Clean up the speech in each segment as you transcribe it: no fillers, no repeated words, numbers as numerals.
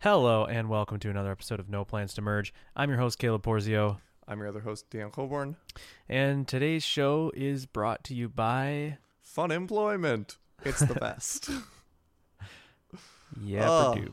Hello and welcome to another episode of No Plans to Merge. I'm your host, Caleb Porzio. I'm your other host, Dan Colborn. And today's show is brought to you by... Fun Employment. It's the best. Yapperdoop.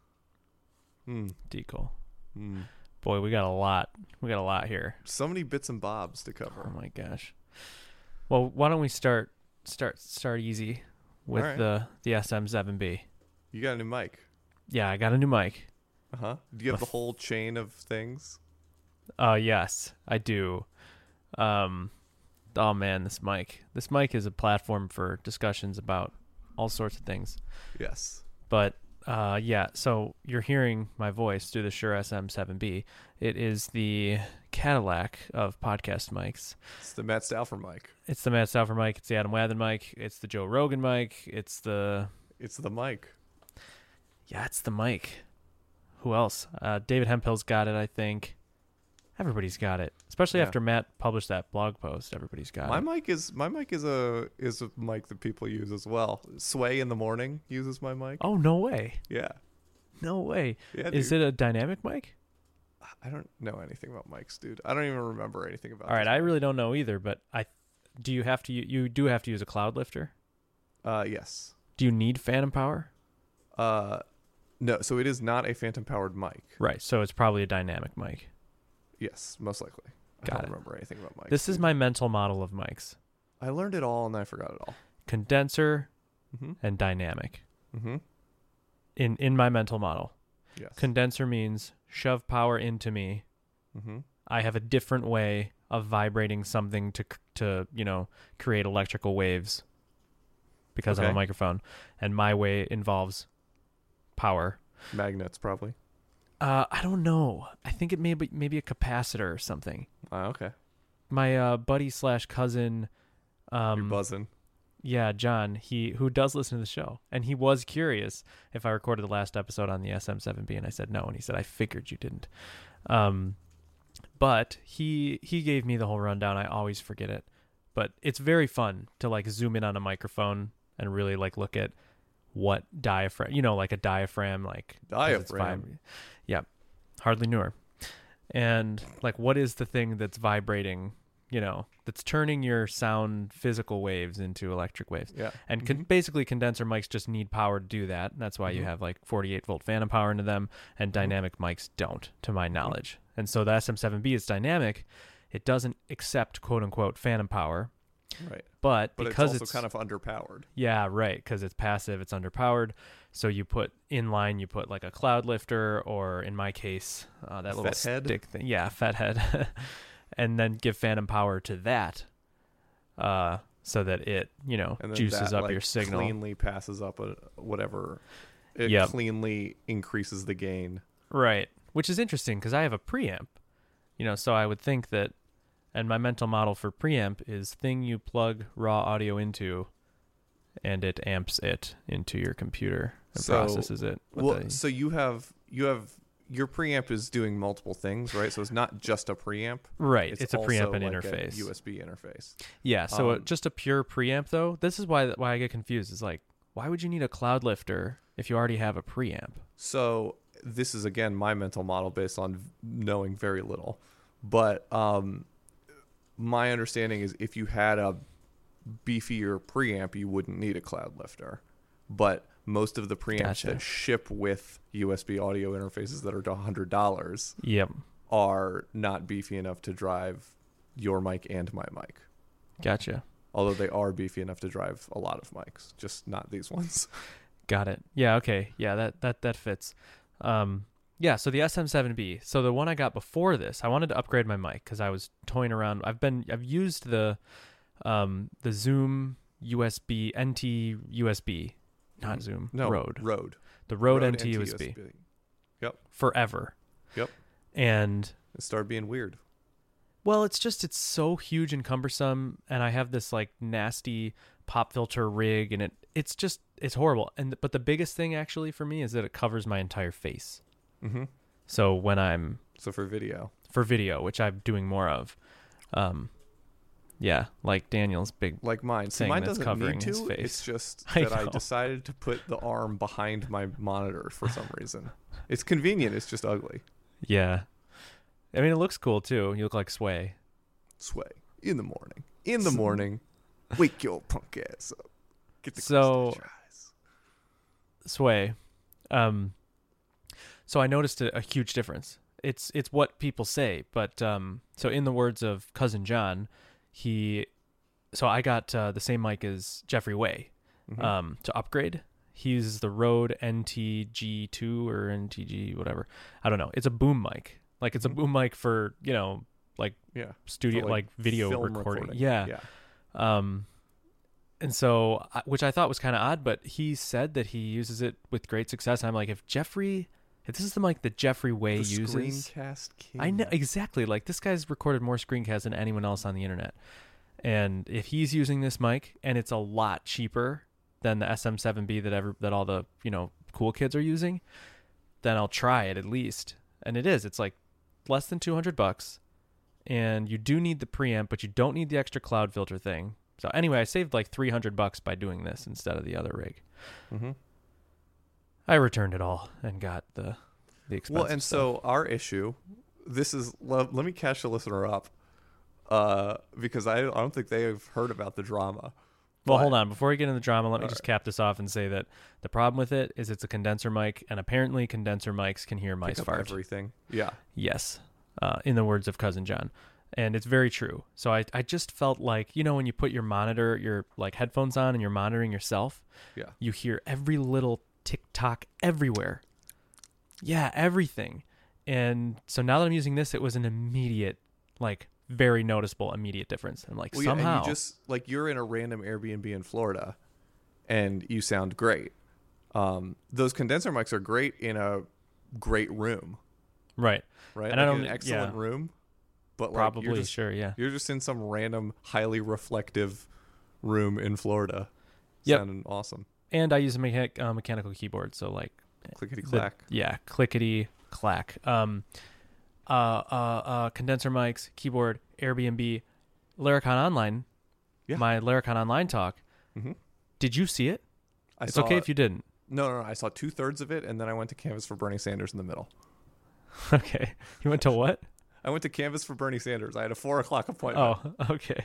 Decal. Boy, we got a lot. We got a lot here. So many bits and bobs to cover. Oh my gosh. Well, why don't we start easy with All right. the SM7B. You got a new mic. Yeah, I got a new mic. Uh-huh. Do you have the whole chain of things? Yes, I do. Oh man, this mic is a platform for discussions about all sorts of things. Yes. But yeah, so you're hearing my voice through the Shure SM7B. It is the Cadillac of podcast mics. It's the Matt Stauffer mic. It's the Matt Stauffer mic. It's the Adam Wathan mic. It's the Joe Rogan mic. It's the mic. Yeah, it's the mic. Who else? David Hemphill's got it, I think. Everybody's got it. Especially after Matt published that blog post, everybody's got it. My mic is a mic that people use as well. Sway in the morning uses my mic. Oh, no way. Yeah. No way. Yeah, is it a dynamic mic? I don't know anything about mics, dude. I don't even remember anything about All right, this I mic. really don't know either, but you do have to use a cloud lifter? Yes. Do you need phantom power? No, so it is not a phantom powered mic. Right, so it's probably a dynamic mic. Yes, most likely. I Got don't it. remember anything about mics. This is my mental model of mics. I learned it all and I forgot it all. Condenser Mm-hmm. and dynamic. Mm-hmm. In my mental model. Yes. Condenser means shove power into me. Mm-hmm. I have a different way of vibrating something to create electrical waves because I'm a Okay. microphone, and my way involves power. Magnets, probably. I don't know. I think it may be maybe a capacitor or something. Okay. My buddy / cousin, You're buzzing. yeah, John, who does listen to the show, and he was curious if I recorded the last episode on the SM7B, and I said no, and he said I figured you didn't. But he gave me the whole rundown. I always forget it, but it's very fun to like zoom in on a microphone and really like look at what diaphragm, like a diaphragm, like 'cause it's Diaphragm. yeah, hardly knew her. And like, what is the thing that's vibrating? That's turning your sound physical waves into electric waves. Yeah. And basically condenser mics just need power to do that. And that's why you have like 48 volt phantom power into them, and dynamic mics don't, to my knowledge. And so the SM7B is dynamic. It doesn't accept quote unquote phantom power, Right. but But because it's also kind of underpowered. yeah, right, because it's passive, it's underpowered. So you put like a cloud lifter, or in my case, that little Fet head? stick thing. Yeah, fet head. And then give phantom power to that, so that it, And then juices that, up like, your signal. cleanly passes up whatever. It Yep. cleanly increases the gain. Right, which is interesting because I have a preamp, so I would think that, and my mental model for preamp is thing you plug raw audio into, and it amps it into your computer and processes it. So you have your preamp is doing multiple things, right? So it's not just a preamp. Right, it's a also preamp and like interface. a USB interface. Yeah, so Um, just a pure preamp though. This is why I get confused. Is like, why would you need a cloud lifter if you already have a preamp? So this is again my mental model based on knowing very little, but my understanding is if you had a beefier preamp, you wouldn't need a cloud lifter. But most of the preamps Gotcha. that ship with USB audio interfaces that are $100 Yep, are not beefy enough to drive your mic and my mic. gotcha. Although they are beefy enough to drive a lot of mics, just not these ones. Got it. Yeah, okay. Yeah, that fits. Yeah, so the SM7B. So the one I got before this, I wanted to upgrade my mic because I was toying around. I've used the Zoom USB NT USB, not Zoom. No, Rode. Rode. The Rode NT USB. Yep. Forever. Yep. And It started being weird. well, it's so huge and cumbersome, and I have this like nasty pop filter rig, and it's horrible. But the biggest thing actually for me is that it covers my entire face. Mm-hmm. So when I'm So for video. for video, which I'm doing more of, yeah, like Daniel's big. Like mine. See, thing mine that's doesn't covering need his to. face. It's just I that I know. decided to put the arm behind my monitor for some reason. It's convenient. It's just ugly. Yeah. I mean, it looks cool too. You look like Sway. Sway in the morning. In the morning, wake your punk ass up. Get the So- eyes. Sway. So I noticed a huge difference. It's what people say, but so in the words of Cousin John, so I got the same mic as Jeffrey Way to upgrade. He uses the Rode NTG2 or NTG whatever. I don't know. It's a boom mic. Like it's a boom mic for, like studio For, like video film recording. recording. Yeah. And so, which I thought was kind of odd, but he said that he uses it with great success. I'm like, if this is the mic that Jeffrey Way The uses, Screencast King. I know exactly. Like this guy's recorded more screencasts than anyone else on the internet. And if he's using this mic and it's a lot cheaper than the SM7B that all the, cool kids are using, then I'll try it at least. And it is. It's like less than $200, and you do need the preamp, but you don't need the extra cloud filter thing. So anyway, I saved like $300 by doing this instead of the other rig. Mm-hmm. I returned it all and got the expensive Well, and stuff. so our issue, this is, let me catch the listener up, because I don't think they have heard about the drama. Well, But- hold on. Before we get into the drama, let me All just right. cap this off and say that the problem with it is it's a condenser mic, and apparently condenser mics can hear mice Pick up fart. everything. Yeah. Yes, in the words of Cousin John. And it's very true. So I just felt like, when you put your like headphones on and you're monitoring yourself, Yeah. you hear every little tick-tock everywhere. Yeah, everything. And so now that I'm using this, it was an immediate, like very noticeable immediate difference. I'm like, Well, somehow. yeah, and you just, like, you're in a random Airbnb in Florida and you sound great. Those condenser mics are great in a great room, right. right? And I Like don't- an excellent yeah. room, but like Probably, sure, yeah. you're just in some random highly reflective room in Florida. Yep. Sounding awesome. And I use a mechanical keyboard, so like Clickety clack. clickety clack. Condenser mics, keyboard, Airbnb, Laracon Online. Yeah. My Laracon Online talk. Mm-hmm. Did you see it? I It's saw okay if you didn't. No. I saw 2/3 of it, and then I went to Canvas for Bernie Sanders in the middle. Okay. You went to what? I went to Canvas for Bernie Sanders. I had a 4:00 appointment. Oh, okay.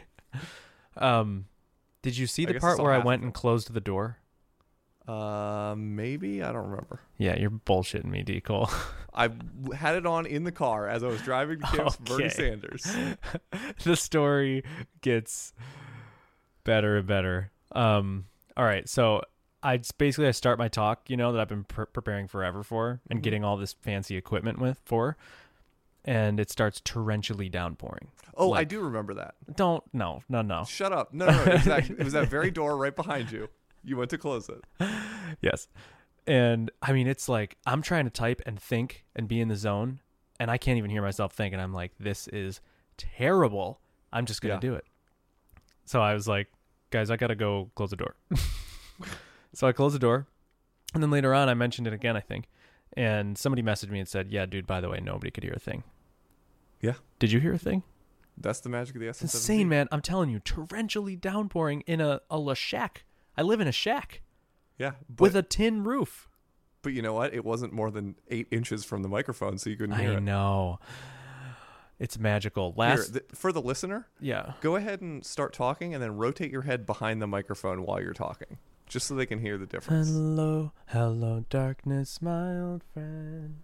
Did you see I the guess part I saw where I half went of and it. closed the door? Maybe, I don't remember. Yeah, you're bullshitting me, D. Cole. I had it on in the car as I was driving to Canvas for Bernie Okay. Sanders. The story gets better and better. All right, so I start my talk, that I've been preparing forever for and Mhm. getting all this fancy equipment for, and it starts torrentially downpouring. Oh, I Like- do remember that. No. Shut up. No. Exactly. It was that very door right behind you. You went to close it. Yes. And I mean, it's like I'm trying to type and think and be in the zone, and I can't even hear myself think. And I'm like, this is terrible. I'm just going to Yeah. do it. So I was like, guys, I got to go close the door. So I closed the door. And then later on, I mentioned it again, I think. And somebody messaged me and said, yeah, dude, by the way, nobody could hear a thing. Yeah. Did you hear a thing? That's the magic of the It's SM7B. insane, man. I'm telling you, torrentially downpouring in a shack. I live in a shack Yeah. But, with a tin roof. but you know what? It wasn't more than 8 inches from the microphone, so you couldn't hear I it. know. It's magical. Here, Last, for the listener, yeah. go ahead and start talking and then rotate your head behind the microphone while you're talking, just so they can hear the difference. Hello, darkness, my old friend.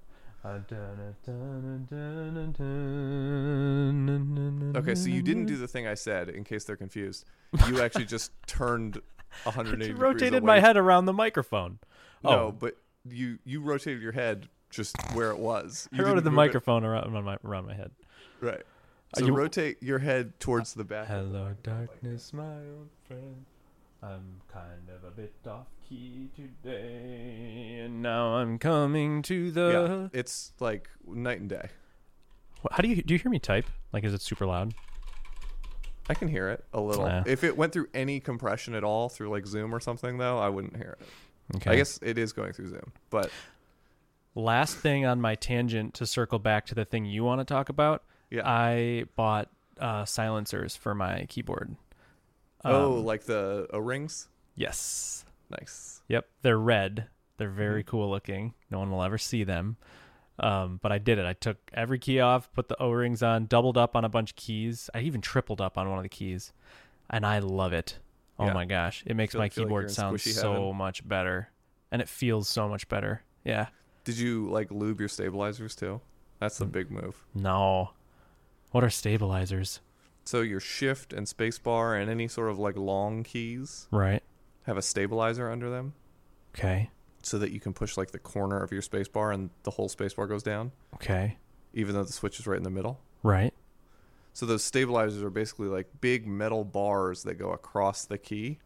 Okay, so you didn't do the thing I said, in case they're confused. You actually just turned 180 degrees rotated away. my head around the microphone. No, Oh, but you rotated your head just where it was. I You rotated didn't the move it- microphone around my head. Right. Are So you- rotate your head towards the back. Hello, darkness, my old friend. I'm kind of a bit off key today, and now I'm coming to Yeah, the. it's like night and day. How do you hear me type? Like, is it super loud? I can hear it a little. Yeah. If it went through any compression at all through like Zoom or something, though, I wouldn't hear it. Okay. I guess it is going through Zoom, but Last thing on my tangent to circle back to the thing you want to talk about. yeah. I bought silencers for my keyboard. Like the O-rings. Yes. Nice. Yep. They're red. They're very cool looking. No one will ever see them. But I did it. I took every key off, put the O-rings on, doubled up on a bunch of keys. I even tripled up on one of the keys, and I love it. Oh Yeah. my gosh. It makes my feel like keyboard you're in sound squishy so heaven. much better, and it feels so much better. Yeah. Did you like lube your stabilizers too? That's the big move. No. What are stabilizers? So your shift and spacebar and any sort of like long keys Right. have a stabilizer under them, Okay. so that you can push like the corner of your spacebar and the whole spacebar goes down, Okay. even though the switch is right in the middle. Right. So those stabilizers are basically like big metal bars that go across the key.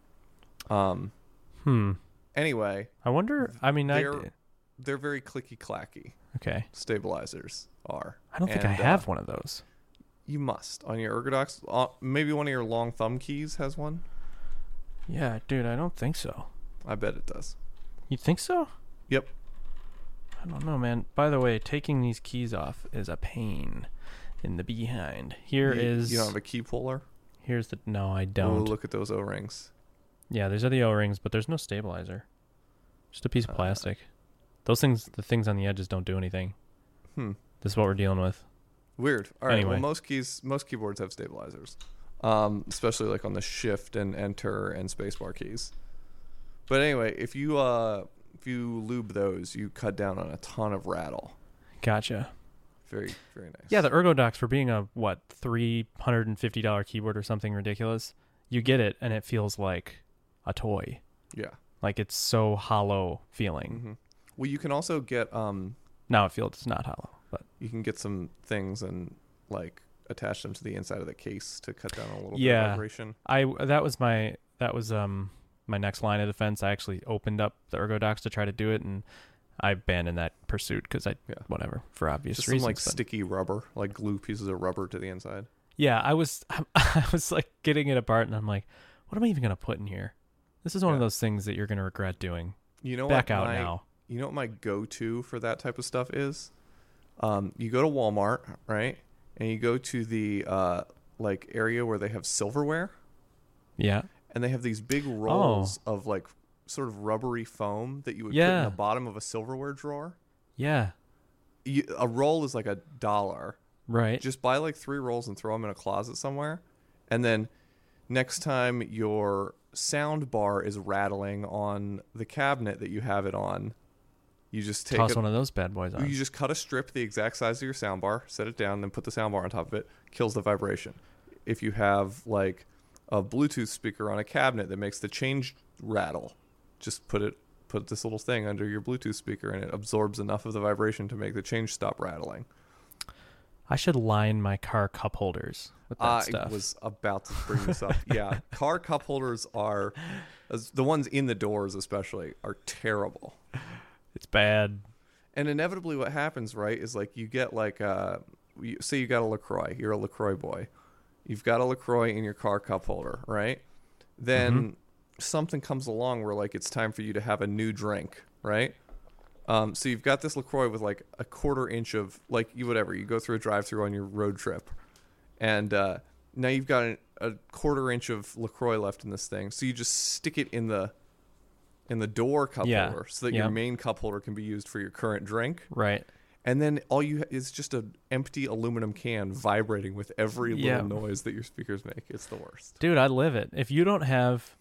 Anyway, I wonder. I mean, they're very clicky clacky. okay. Stabilizers are. I don't think I have one of those. You must on your Ergodox. Maybe one of your long thumb keys has one. Yeah, dude, I don't think so. I bet it does. You think so? Yep. I don't know, man. By the way, taking these keys off is a pain in the behind. Here is. You don't have a key puller? Here's the. No, I Oh, don't. look at those O-rings. Yeah, these are the O-rings, but there's no stabilizer. Just a piece of plastic. Those things, the things on the edges, don't do anything. This is what we're dealing with. Weird. All right. Anyway. Well, most keyboards have stabilizers, especially like on the shift and enter and spacebar keys. But anyway, if you lube those, you cut down on a ton of rattle. Gotcha. Very, very nice. Yeah, the Ergodox, for being a $350 keyboard or something ridiculous, you get it and it feels like a toy. Yeah. Like it's so hollow feeling. Mm-hmm. Well, you can also get Now it feels not hollow, but you can get some things and like attach them to the inside of the case to cut down a little bit Yeah. of vibration. that was my next line of defense. I actually opened up the Ergodox to try to do it, and I abandoned that pursuit because whatever, for obvious Just reasons. some like but- sticky rubber, like glue pieces of rubber to the inside. Yeah, I was like getting it apart, and I'm like, what am I even gonna put in here? This is one of those things that you're gonna regret doing. You know Back what out my, now. You know what my go-to for that type of stuff is? You go to Walmart, right? And you go to the like area where they have silverware, Yeah. and they have these big rolls of like sort of rubbery foam that you would put in the bottom of a silverware drawer. Yeah. A roll is like $1. Right. Just buy like 3 rolls and throw them in a closet somewhere, and then next time your sound bar is rattling on the cabinet that you have it on, you just take Toss one of those bad boys on. You just cut a strip the exact size of your sound bar, set it down, then put the sound bar on top of it. Kills the vibration. If you have like a Bluetooth speaker on a cabinet that makes the change rattle, just put this little thing under your Bluetooth speaker, and it absorbs enough of the vibration to make the change stop rattling. I should line my car cup holders with that stuff. I was about to bring this up. Yeah, car cup holders are, the ones in the doors especially, are terrible. It's bad. And inevitably what happens, right, is like you get like, say you got a LaCroix. You're a LaCroix boy. You've got a LaCroix in your car cup holder, right? Then something comes along where like it's time for you to have a new drink, right? So you've got this LaCroix with like a 1/4 inch of like you go through a drive-through on your road trip, and now you've got a 1/4 inch of LaCroix left in this thing. So you just stick it in the door cup holder so that your main cup holder can be used for your current drink. Right. And then all you is just an empty aluminum can vibrating with every little noise that your speakers make. It's the worst. Dude, I live it. If you don't have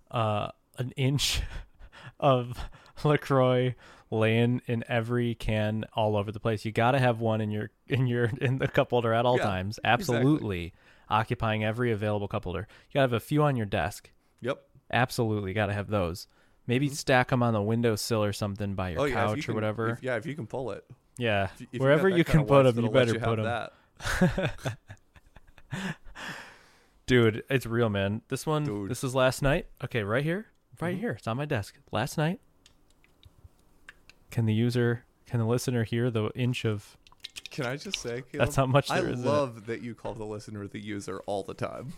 an inch of LaCroix laying in every can all over the place, you got to have one in the cup holder at all times. Absolutely. Exactly. Occupying every available cup holder. You got to have a few on your desk. Yep. Absolutely. Got to have those. Maybe stack them on the windowsill or something by your couch or whatever. If you can pull it. Yeah. If wherever you can put them, you better put them. That. Dude, it's real, man. This one, this is last night. Okay, right here. Right here. It's on my desk. Last night. Can the listener hear the inch of... Can I just say, Caleb, that's how much there is. I love that you call the listener the user all the time.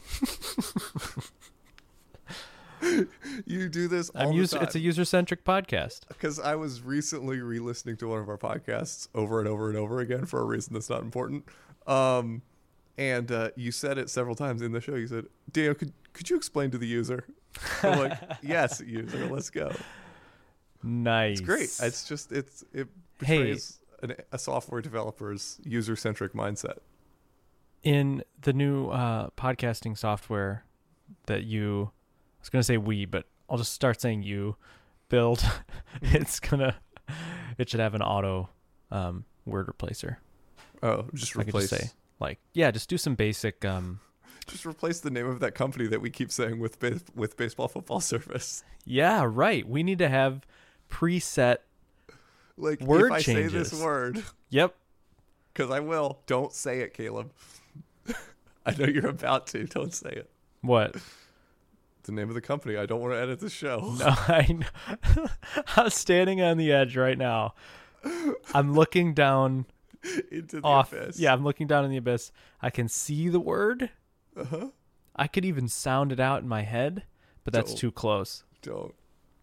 You do this all the time. It's a user-centric podcast. Because I was recently re-listening to one of our podcasts over and over and over again for a reason that's not important. And you said it several times in the show. You said, Daniel, could you explain to the user? I'm like, yes, user, let's go. Nice. It's great. It betrays a software developer's user-centric mindset. In the new podcasting software that I was going to say but I'll just start saying you build, it should have an auto word replacer. Oh, just replace. I could just say, just do some basic. Just replace the name of that company that we keep saying with baseball football service. Yeah, right. We need to have preset word if I changes. say this word. Yep. Because I will. Don't say it, Caleb. I know you're about to. Don't say it. What? The name of the company. I don't want to edit the show. No, I know. I'm standing on the edge right now. I'm looking down into the abyss. Yeah, I'm looking down in the abyss. I can see the word. Uh-huh. I could even sound it out in my head, but that's too close. Don't.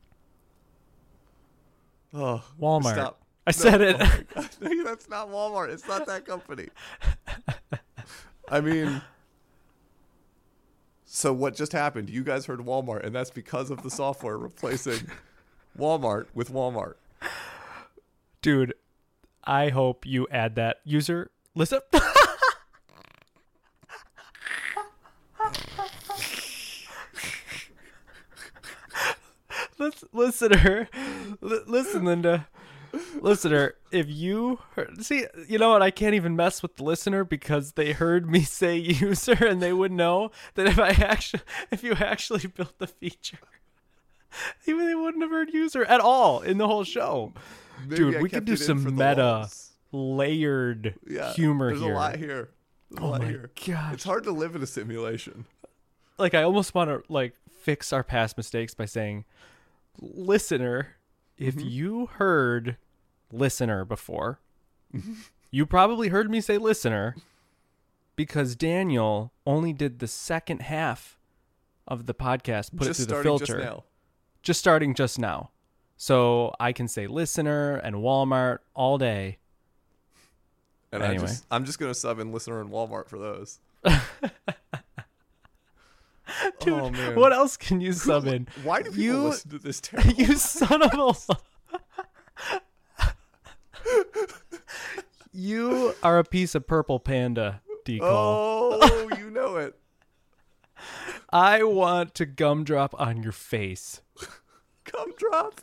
Oh, Walmart. Stop. I said it. Oh my God. No, that's not Walmart. It's not that company. I mean, so what just happened? You guys heard Walmart, and that's because of the software replacing Walmart with Walmart. Dude, I hope you add that user. Listen. Listener, listen, Linda. Listener, if you see, you know what? I can't even mess with the listener because they heard me say user, and they would know that if you actually built the feature, even they wouldn't have heard user at all in the whole show. Maybe dude, we could do some meta, layered humor there's here. A lot here. There's a lot here. Gosh. It's hard to live in a simulation. Like, I almost want to fix our past mistakes by saying, listener, if you heard listener before, you probably heard me say listener because Daniel only did the second half of the podcast, put it through the filter. Just starting just now. So I can say listener and Walmart all day. And anyway. I'm just going to sub in listener and Walmart for those. Dude, oh, man. What else can you sub in? Why do people listen to this terrible? You son of a... You are a piece of purple panda, Decall. Oh, you know it. I want to gumdrop on your face. Gumdrop?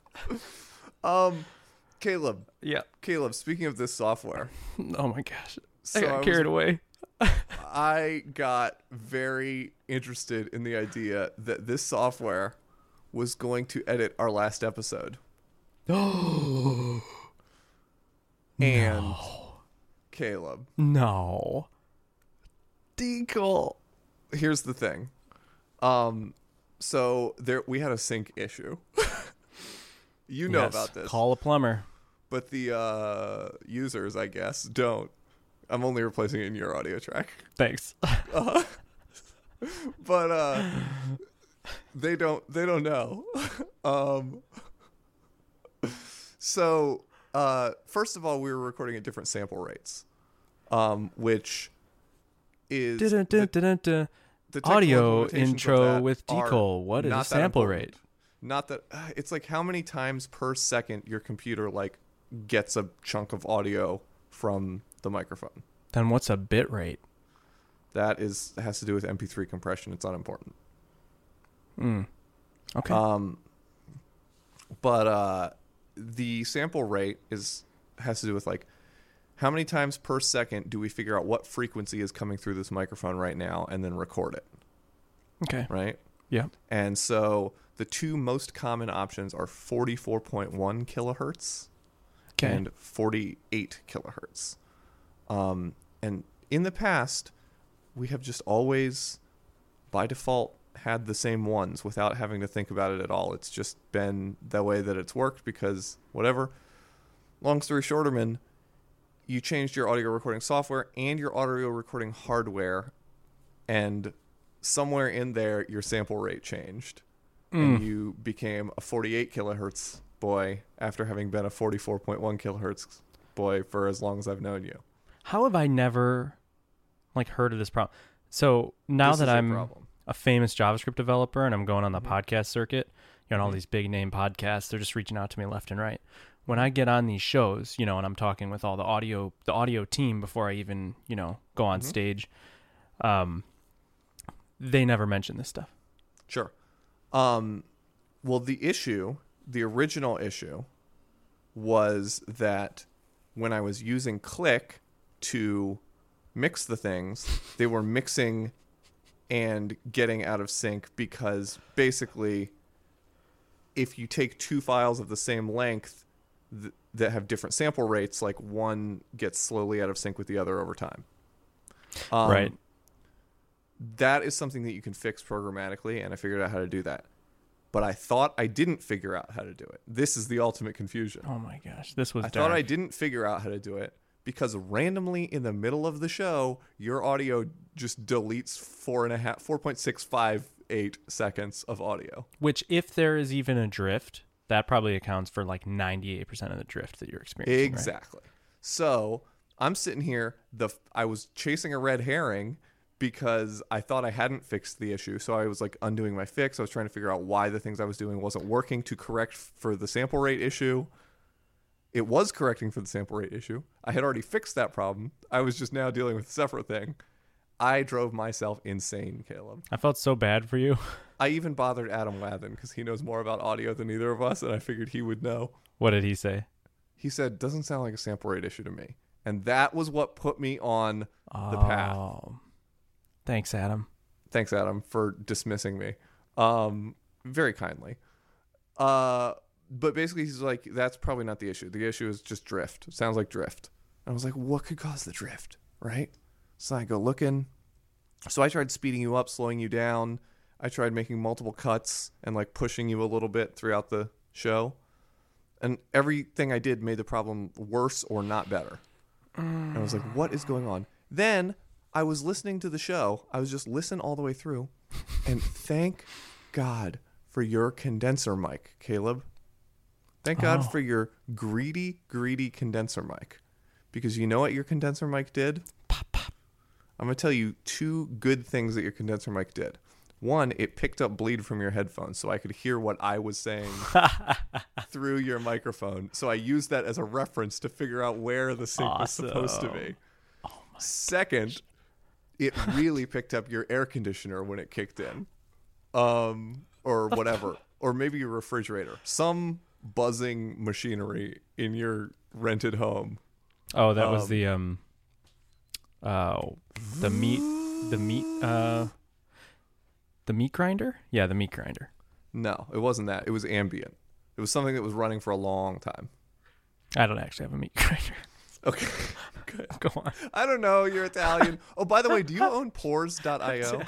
Caleb. Yeah. Caleb, speaking of this software. Oh my gosh. I got carried away. I got very interested in the idea that this software was going to edit our last episode. And Caleb. No. Decall. Here's the thing. So we had a sync issue. You know about this. Call a plumber. But the users, I guess, don't. I'm only replacing it in your audio track. Thanks. But they don't know. So first of all, we were recording at different sample rates, which is the audio intro with Decall. What is a sample rate? Not that it's like how many times per second your computer gets a chunk of audio from the microphone. Then what's a bit rate? That has to do with MP3 compression. It's unimportant. Okay. But the sample rate has to do with how many times per second do we figure out what frequency is coming through this microphone right now and then record it. Okay. Right? Yeah. And so the two most common options are 44.1 kilohertz and 48 kilohertz. And in the past, we have just always, by default, had the same ones without having to think about it at all. It's just been the way that it's worked because whatever. Long story shorterman, you changed your audio recording software and your audio recording hardware, and somewhere in there, your sample rate changed. And you became a 48 kilohertz boy after having been a 44.1 kilohertz boy for as long as I've known you. How have I never heard of this problem? So now that I'm a famous JavaScript developer and I'm going on the podcast circuit, all these big name podcasts, they're just reaching out to me left and right. When I get on these shows, and I'm talking with all the audio team before I even, go on stage, they never mention this stuff. Sure. Well, the original issue was that when I was using Click to mix the things, they were mixing and getting out of sync because basically if you take two files of the same length that have different sample rates, like one gets slowly out of sync with the other over time. Right. That is something that you can fix programmatically, and I figured out how to do that. But I thought I didn't figure out how to do it. This is the ultimate confusion. Oh my gosh, this was I dark. thought I didn't figure out how to do it because randomly in the middle of the show, your audio just deletes 4.658 seconds of audio. Which, if there is even a drift, that probably accounts for like 98% of the drift that you're experiencing. Exactly. Right? So I'm sitting here. I was chasing a red herring because I thought I hadn't fixed the issue. So I was like undoing my fix. I was trying to figure out why the things I was doing wasn't working to correct for the sample rate issue. It was correcting for the sample rate issue. I had already fixed that problem. I was just now dealing with a separate thing. I drove myself insane, Caleb. I felt so bad for you. I even bothered Adam Lathan because he knows more about audio than either of us, and I figured he would know. What did he say? He said, doesn't sound like a sample rate issue to me. And that was what put me on the path. Thanks, Adam. Thanks, Adam, for dismissing me. Very kindly. But basically, he's like, that's probably not the issue. The issue is just drift. It sounds like drift. And I was like, what could cause the drift, right? So I go looking. So I tried speeding you up, slowing you down. I tried making multiple cuts and like pushing you a little bit throughout the show. And everything I did made the problem worse or not better. And I was like, what is going on? Then I was listening to the show. I was just listening all the way through. And thank God for your condenser mic, Caleb. Thank God for your greedy condenser mic. Because you know what your condenser mic did? Pop, pop. I'm going to tell you two good things that your condenser mic did. One, it picked up bleed from your headphones so I could hear what I was saying through your microphone. So I used that as a reference to figure out where the sync was supposed to be. Oh my Second, it really picked up your air conditioner when it kicked in. Or whatever. Or maybe your refrigerator. Some buzzing machinery in your rented home. Oh, that was the meat grinder? Yeah, the meat grinder. No, it wasn't that. It was ambient. It was something that was running for a long time. I don't actually have a meat grinder. Okay. Good. Go on. I don't know. You're Italian. Oh, by the way, do you own Pores.io?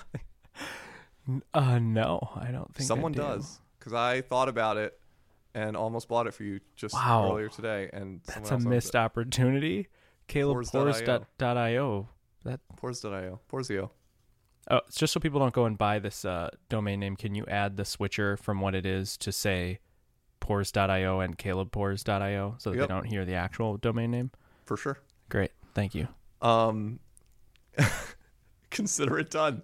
No, I don't think Someone I do. does. Because I thought about it and almost bought it for you just earlier today. And that's a missed opportunity. Caleb Pores.io. Pores.io. Porzio. Oh, it's just so people don't go and buy this domain name. Can you add the switcher from what it is to say Pores.io and CalebPores.io so that they don't hear the actual domain name? For sure. Great. Thank you. Consider it done.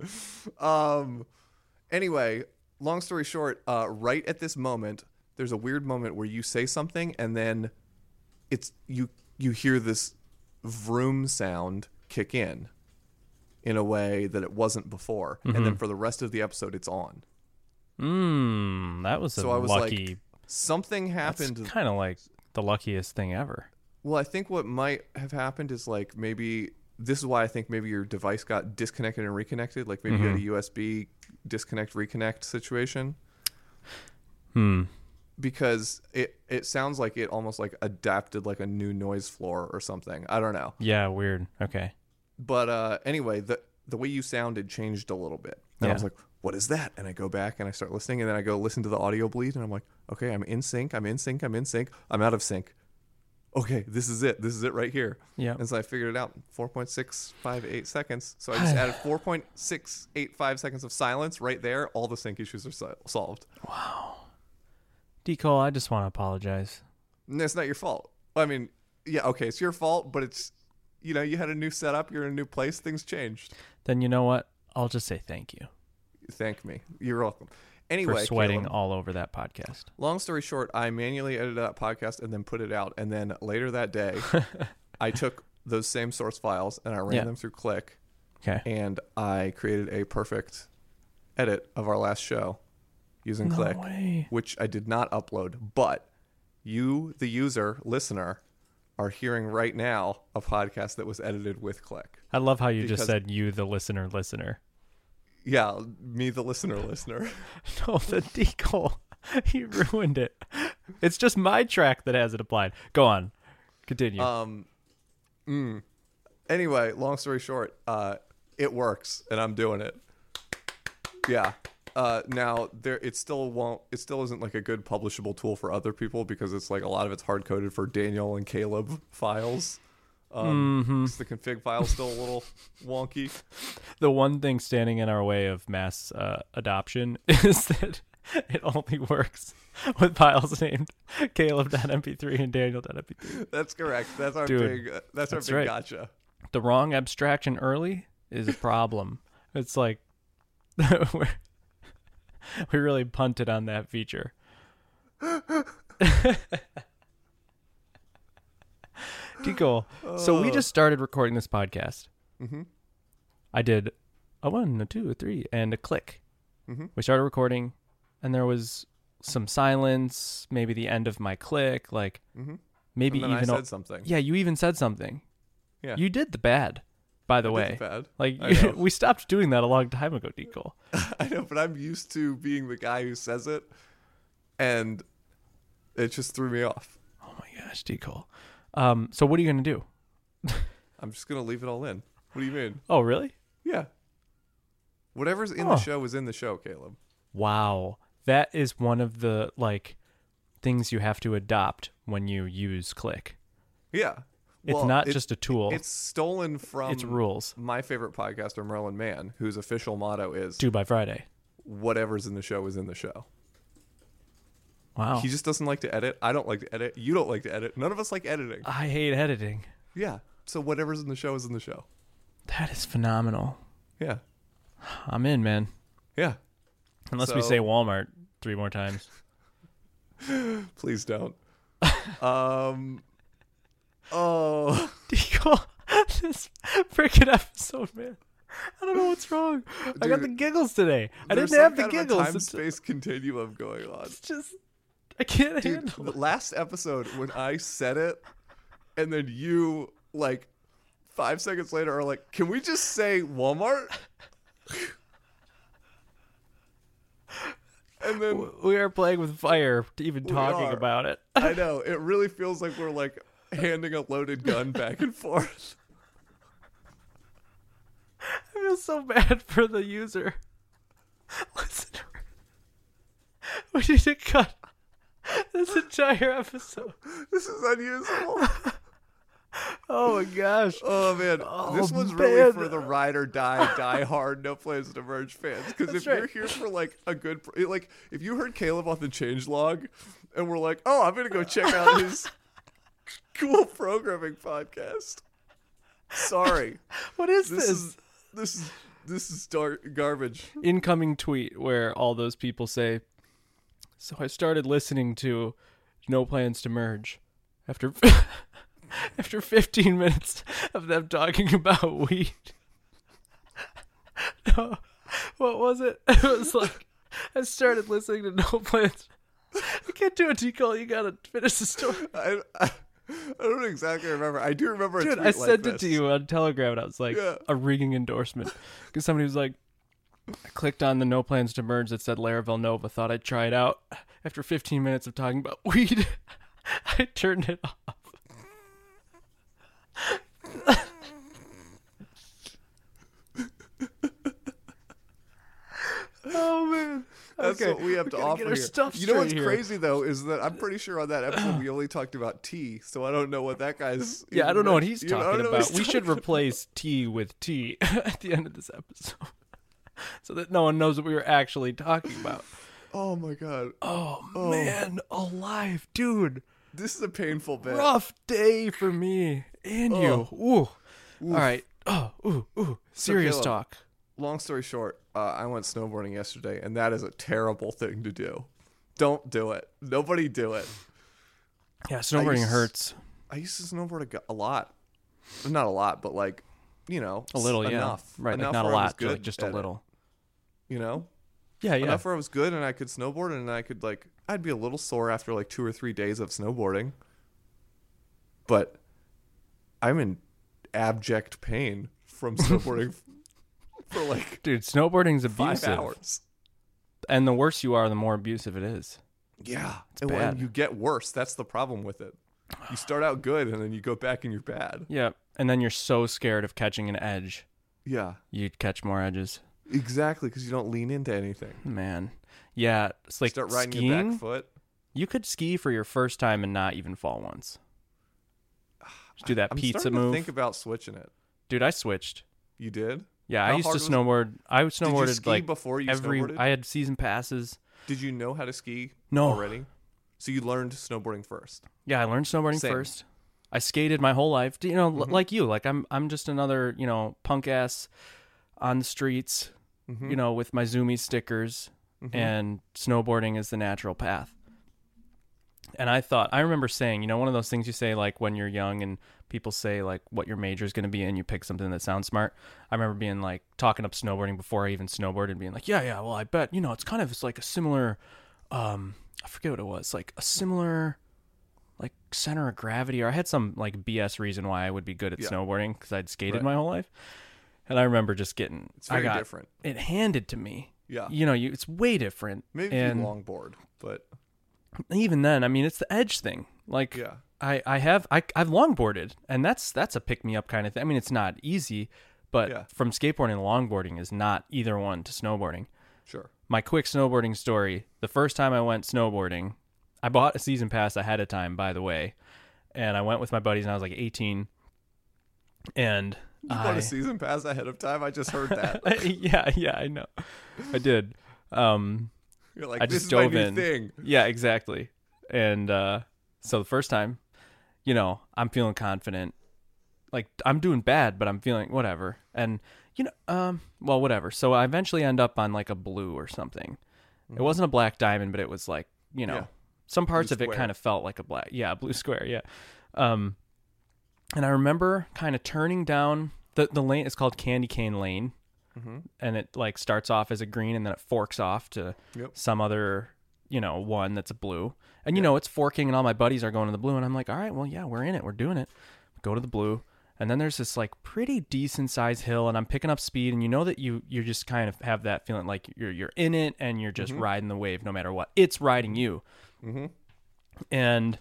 Anyway, long story short, right at this moment, there's a weird moment where you say something and then it's you hear this vroom sound kick in a way that it wasn't before. Mm-hmm. And then for the rest of the episode, it's on. That was so I was lucky. Like, something happened. That's kind of like the luckiest thing ever. Well, I think what might have happened is like maybe this is why I think maybe your device got disconnected and reconnected. Like maybe you had a USB disconnect reconnect situation. Because it sounds like it almost like adapted like a new noise floor or something. I don't know. Yeah, weird. Okay. But anyway, the way you sounded changed a little bit. And I was like, what is that? And I go back and I start listening, and then I go listen to the audio bleed, and I'm like, okay, I'm in sync. I'm out of sync. Okay, this is it right here. Yeah. And so I figured it out. 4.658 seconds. So I just added 4.685 seconds of silence right there. All the sync issues are solved. Wow. D-Cole, I just want to apologize. And it's not your fault. I mean, yeah, okay, it's your fault, but it's, you had a new setup. You're in a new place. Things changed. Then you know what? I'll just say thank you. Thank me. You're welcome. Anyway, for sweating Caleb, all over that podcast. long story short, I manually edited that podcast and then put it out. And then later that day, I took those same source files and I ran them through Click. Okay. And I created a perfect edit of our last show using Click, which I did not upload. But you, the user, listener, are hearing right now a podcast that was edited with Click. I love how you just said you, the listener. Yeah, me, the listener. No, the decal. He ruined it. It's just my track that has it applied. Go on. Continue. Anyway, long story short, it works, and I'm doing it. Yeah. Now it still isn't like a good publishable tool for other people because it's like a lot of it's hard coded for Daniel and Caleb files. The config file's still a little wonky. The one thing standing in our way of mass adoption is that it only works with files named Caleb.mp3 and Daniel.mp3. That's correct. That's our Dude, big gotcha. The wrong abstraction early is a problem. It's like we really punted on that feature. Deco. So we just started recording this podcast. Mm-hmm. I did a 1, a 2, a 3, and a click. Mm-hmm. We started recording, and there was some silence, maybe the end of my click, like maybe and then even I said something. Yeah, you even said something. Yeah, you did the bad. By the I way, did the bad. Like we stopped doing that a long time ago, Deco. I know, but I'm used to being the guy who says it, and it just threw me off. Oh my gosh, Deco. So what are you gonna do? I'm just gonna leave it all in. What do you mean? Oh, really? Yeah. Whatever's in the show is in the show, Caleb. Wow, that is one of the things you have to adopt when you use Click. Yeah. It's not just a tool. It's stolen from its rules. My favorite podcaster, Merlin Mann, whose official motto is 2 by Friday. Whatever's in the show is in the show. Wow. He just doesn't like to edit. I don't like to edit. You don't like to edit. None of us like editing. I hate editing. Yeah. So whatever's in the show is in the show. That is phenomenal. Yeah. I'm in, man. Yeah. Unless we say Walmart 3 more times. Please don't. Oh. Deco, this freaking episode, man. I don't know what's wrong. Dude, I got the giggles today. I didn't have the giggles. There's some time-space continuum going on. It's just, I can't handle the it. Last episode, when I said it, and then you, 5 seconds later, are like, can we just say Walmart? And then we are playing with fire to even talking about it. I know. It really feels like we're handing a loaded gun back and forth. I feel so bad for the user. Listener. We need to cut this entire episode. This is unusable. Oh my gosh. Oh man. This one's really for the ride or die hard, no plans to merge fans. Because if you're here for a good, if you heard Caleb on the changelog and we're like, oh, I'm going to go check out his cool programming podcast. Sorry. What is this? This is garbage. Incoming tweet where all those people say, so I started listening to No Plans to Merge after 15 minutes of them talking about weed. No, what was it? It was I started listening to No Plans. I can't do a Deco. You gotta finish the story. I don't exactly remember. I do remember a tweet I sent it to you on Telegram, and I was like, a ringing endorsement. Because somebody was like, I clicked on the No Plans to Merge that said Laravel Nova, thought I'd try it out. After 15 minutes of talking about weed, I turned it off. Oh, man. That's what we have to offer here. You know what's here. crazy though is that I'm pretty sure on that episode we only talked about tea, so I don't know what that guy's. Yeah, I don't know what he's talking about. We should replace tea with tea at the end of this episode, so that no one knows what we were actually talking about. Oh my god. Oh man, alive, dude. This is a painful bit. Rough day for me and you. Ooh. All right. Oh, ooh. Serious Caleb, talk. Long story short, I went snowboarding yesterday, and that is a terrible thing to do. Don't do it. Nobody do it. Yeah, snowboarding hurts. I used to snowboard a lot. Not a lot, but like, you know, A little, enough. yeah. Right, Enough like not a where I was lot, good like just a at it, little. you know? Yeah, yeah. Enough where I was good and I could snowboard, and I could like, I'd be a little sore after like 2 or 3 days of snowboarding. But I'm in abject pain from snowboarding for like Dude, snowboarding's 5 abusive. hours. And the worse you are, the more abusive it is. Yeah. It's bad. And you get worse. That's the problem with it. You start out good and then you go back and you're bad. Yeah, and then you're so scared of catching an edge. Yeah. You'd catch more edges. Exactly, because you don't lean into anything. Man. Yeah, it's like Start riding skiing. your back foot. You could ski for your first time and not even fall once. Just do that I'm pizza starting move. to think about switching it. Dude, I switched. You did? Yeah, How I used to hard was it? snowboard. I snowboarded Did you ski like before you every. snowboarded? I had season passes. Did you know how to ski No. already? So you learned snowboarding first. Yeah, I learned snowboarding Same. first. I skated my whole life. You know, Mhm. like you. Like I'm just another, you know, punk ass on the streets, Mm-hmm. you know, with my Zoomy stickers, and snowboarding is the natural path. And I remember saying, you know, one of those things you say like when you're young and people say like what your major is going to be and you pick something that sounds smart. I remember being like talking up snowboarding before I even snowboarded and being like, yeah, well, I bet, you know, it's like a similar, I forget what it was, like a similar like center of gravity, or I had some like BS reason why I would be good at Yeah. snowboarding because I'd skated Right. my whole life. And I remember just getting, It's very different. it handed to me. Yeah. You know, it's way different. Maybe and longboard, but even then, I mean, it's the edge thing. Like, yeah. I've longboarded, and that's a pick me up kind of thing. I mean, it's not easy, but Yeah. from skateboarding to longboarding is not either one to snowboarding. Sure. My quick snowboarding story: the first time I went snowboarding, I bought a season pass ahead of time, by the way, and I went with my buddies, and I was like 18, and You bought a season pass ahead of time? I just heard that. yeah, I know, I did. You're like, I this just is my dove new in. thing. Yeah, exactly. And so the first time, you know, I'm feeling confident. Like I'm doing bad, but I'm feeling whatever. And you know, well, whatever. So I eventually end up on like a blue or something. It wasn't a black diamond, but it was like, you know, Yeah. some parts Blue of it square. kind of felt like a black. Yeah, blue square. Yeah. And I remember kind of turning down the lane. It's called Candy Cane Lane. Mm-hmm. And it like starts off as a green and then it forks off to Yep. some other, you know, one that's a blue. And, you know, it's forking and all my buddies are going to the blue. And I'm like, all right, well, yeah, we're in it. We're doing it. Go to the blue. And then there's this like pretty decent sized hill and I'm picking up speed. And you know that you just kind of have that feeling like you're in it and you're just riding the wave no matter what. It's riding you. Mm-hmm. And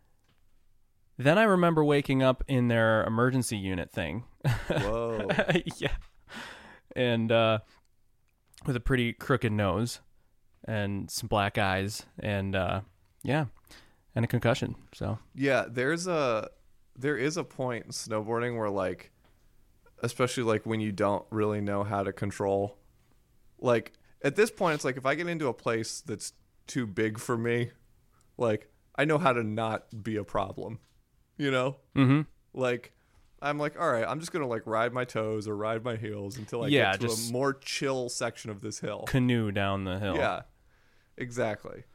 then I remember waking up in their emergency unit thing. Whoa. Yeah. And with a pretty crooked nose and some black eyes and yeah, and a concussion. So Yeah, there is a point in snowboarding where like, especially like when you don't really know how to control, like at this point it's like if I get into a place that's too big for me, like I know how to not be a problem, you know? Like I'm like, all right, I'm just gonna like ride my toes or ride my heels until I Yeah, get to just a more chill section of this hill. canoe down the hill. Yeah, exactly.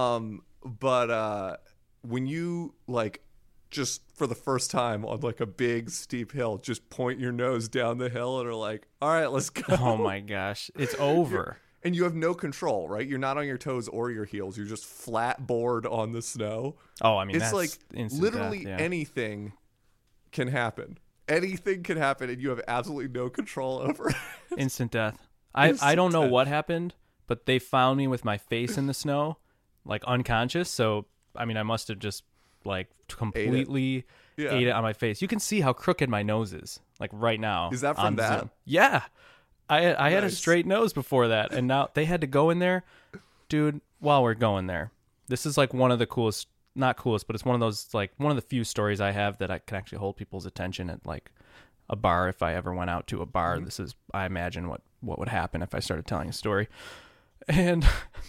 But when you like just for the first time on like a big steep hill, just point your nose down the hill and are like, all right, let's go. Oh my gosh, it's over. And you have no control, right? You're not on your toes or your heels. You're just flat board on the snow. Oh, I mean, It's that's like instant literally death, yeah. anything can happen. Anything can happen, and you have absolutely no control over it. Instant death. I don't know death. what happened, but they found me with my face in the snow, like unconscious. So I mean, I must have just like completely Yeah. ate it on my face. You can see how crooked my nose is, like right now. Is that from on that? Zoom. Yeah, I had a Nice. straight nose before that, and now they had to go in there, dude. While we're going there, this is like one of the coolest. Not coolest, but it's one of those like one of the few stories I have that I can actually hold people's attention at like a bar. If I ever went out to a bar, this is I imagine what would happen if I started telling a story. And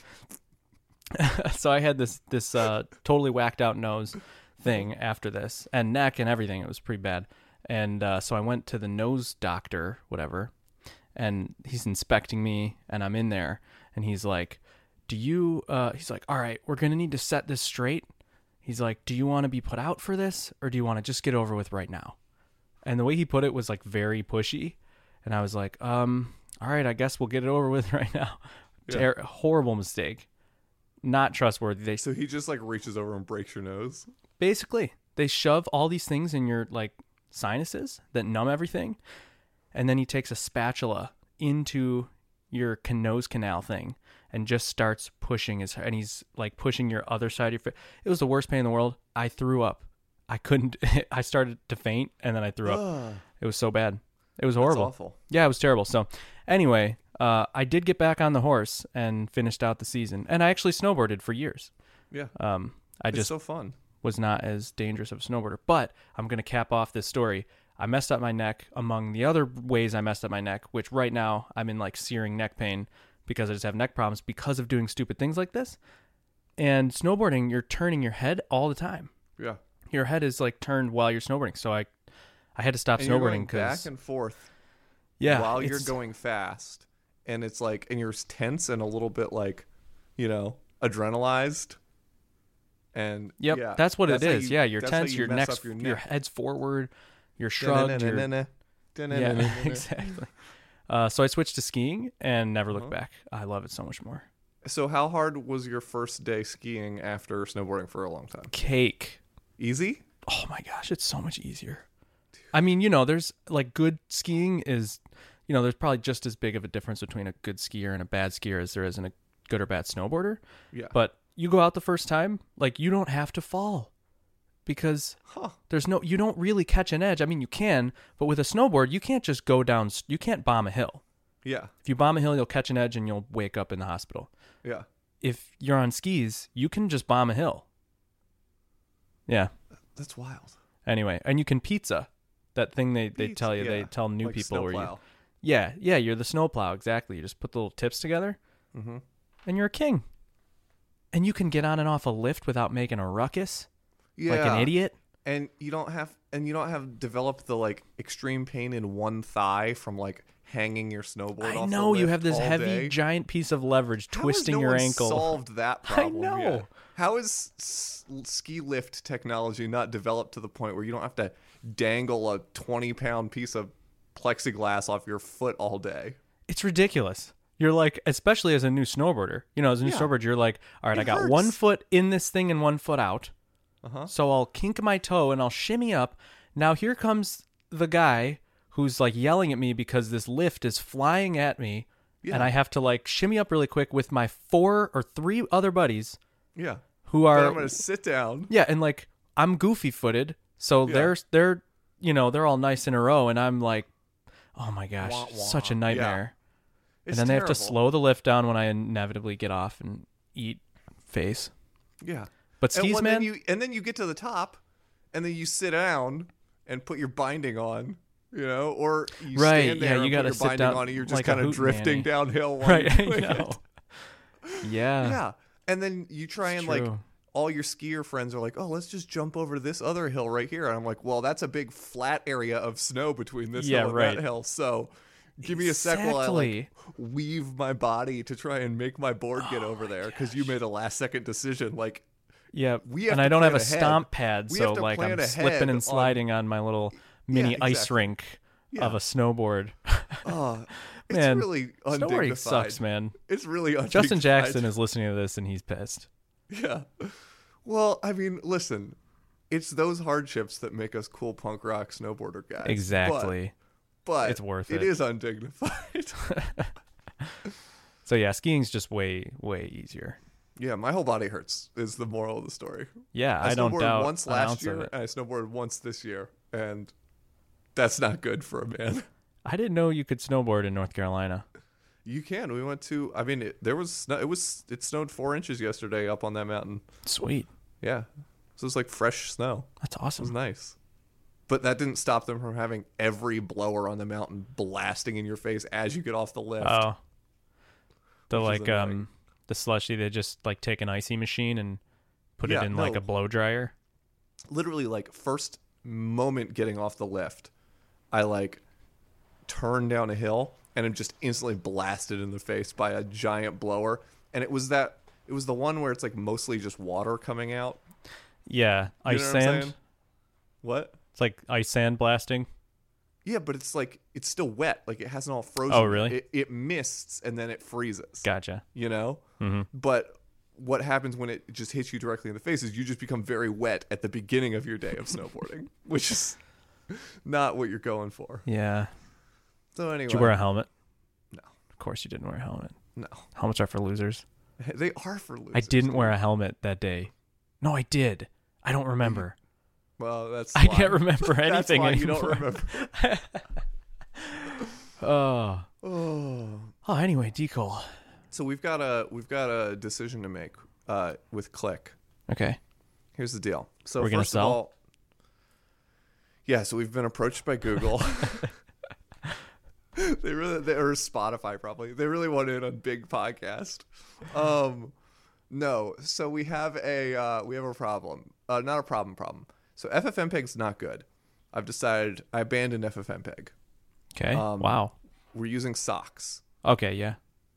so I had this totally whacked out nose thing after this and neck and everything. It was pretty bad. And so I went to the nose doctor, whatever, and he's inspecting me, and I'm in there, and he's like, he's like, all right, we're going to need to set this straight. He's like, do you want to be put out for this, or do you want to just get over with right now? And the way he put it was like very pushy. And I was like, all right, I guess we'll get it over with right now. Yeah. Horrible mistake. Not trustworthy. So he just like reaches over and breaks your nose. Basically, they shove all these things in your like sinuses that numb everything. And then he takes a spatula into your nose canal thing and just starts pushing and he's like pushing your other side of your face. It was the worst pain in the world. I threw up. I couldn't, I started to faint and then I threw up. It was so bad. It was horrible. That's awful. Yeah, it was terrible. So anyway, I did get back on the horse and finished out the season. And I actually snowboarded for years. Yeah. It's so fun. Was not as dangerous of a snowboarder. But I'm going to cap off this story. I messed up my neck among the other ways I messed up my neck, which right now I'm in like searing neck pain because I just have neck problems because of doing stupid things like this. And snowboarding, you're turning your head all the time. Yeah. Your head is like turned while you're snowboarding. So I had to stop and snowboarding because back and forth. Yeah. While you're going fast, and it's like, and you're tense and a little bit like, adrenalized. And yep, yeah, that's what it is. You're that's tense. your Your head's forward. You're shrugged. Yeah, exactly. So I switched to skiing and never looked back. I love it so much more. So how hard was your first day skiing after snowboarding for a long time? Cake. Easy? Oh my gosh, it's so much easier. I mean, there's like good skiing is, there's probably just as big of a difference between a good skier and a bad skier as there is in a good or bad snowboarder. Yeah. But you go out the first time, like you don't have to fall because you don't really catch an edge. I mean, you can, but with a snowboard, you can't just go down. You can't bomb a hill. Yeah. If you bomb a hill, you'll catch an edge and you'll wake up in the hospital. Yeah. If you're on skis, you can just bomb a hill. Yeah. That's wild. Anyway, and you can pizza. That thing they tell you, yeah. they tell new like people where snowplow. you're the snowplow, exactly. You just put the little tips together, and you're a king. And you can get on and off a lift without making a ruckus, like an idiot. And you don't have developed the like extreme pain in one thigh from like hanging your snowboard. I off know the you lift have this all heavy day. giant piece of leverage twisting your ankle. Solved that problem. I know. Yet? How is ski lift technology not developed to the point where you don't have to dangle a 20-pound piece of plexiglass off your foot all day? It's ridiculous. You're like, especially as a new snowboarder, as a new snowboarder, you're like, all right, I got 1 foot in this thing and 1 foot out. So I'll kink my toe and I'll shimmy up. Now here comes the guy who's like yelling at me because this lift is flying at me. Yeah. And I have to like shimmy up really quick with my 4 or 3 other buddies. Yeah. Who are, then I'm going to sit down. Yeah. And like, I'm goofy footed. So they're all nice in a row. And I'm like, oh my gosh, wah, wah. Such a nightmare. Yeah. And then they have to slow the lift down when I inevitably get off and eat face. Yeah. But skis, man. Then you get to the top, and then you sit down and put your binding on, or you stand there and you put your binding down on, and you're just like kind of drifting downhill. While right, you're I know. Yeah. Yeah. And then you try and like all your skier friends are like, oh, let's just jump over to this other hill right here. And I'm like, well, that's a big flat area of snow between this hill and that hill. So give me a sec while I like weave my body to try and make my board get over there because you made a last second decision. Like, yeah, and I don't have a stomp pad, so like I'm slipping and sliding on my little mini ice rink of a snowboard. Oh, it's man, really undignified. Snowboarding sucks, man. It's really undignified. Justin Jackson is listening to this and he's pissed. Yeah. Well, I mean, listen, it's those hardships that make us cool punk rock snowboarder guys. Exactly. But it's worth it. It is undignified. So yeah, skiing's just way, way easier. Yeah, my whole body hurts is the moral of the story. Yeah, I don't doubt. I snowboarded once last year, and I snowboarded once this year, and that's not good for a man. I didn't know you could snowboard in North Carolina. You can. We went to. I mean, it snowed 4 inches yesterday up on that mountain. Sweet. Yeah, so it was like fresh snow. That's awesome. It was nice. But that didn't stop them from having every blower on the mountain blasting in your face as you get off the lift. Oh. The slushy, they just like take an icy machine and put it in like a blow dryer. Literally, like first moment getting off the lift, I like turned down a hill and I'm just instantly blasted in the face by a giant blower. And it was the one where it's like mostly just water coming out. Yeah, You ice know what I'm sand. saying? What? It's like ice sand blasting. Yeah, but it's like it's still wet. Like it hasn't all frozen. Oh, really? It mists and then it freezes. Gotcha. You know? Mm-hmm. But what happens when it just hits you directly in the face is you just become very wet at the beginning of your day of snowboarding, which is not what you're going for. Yeah. So anyway. Did you wear a helmet? No. Of course you didn't wear a helmet. No. Helmets are for losers. They are for losers. I didn't wear a helmet that day. No, I did. I don't remember. Well, that's I why. can't remember anything That's why anymore. you don't remember. Oh. Oh. Oh, anyway, Decol. So we've got a decision to make with Click. Okay. Here's the deal. So We're gonna first sell? of all, yeah. So we've been approached by Google. they or Spotify probably. They really want in on big podcast. No. So we have a problem. Not a problem. So FFmpeg's not good. I've decided I abandoned FFmpeg. Okay. Wow. We're using socks. Okay, yeah.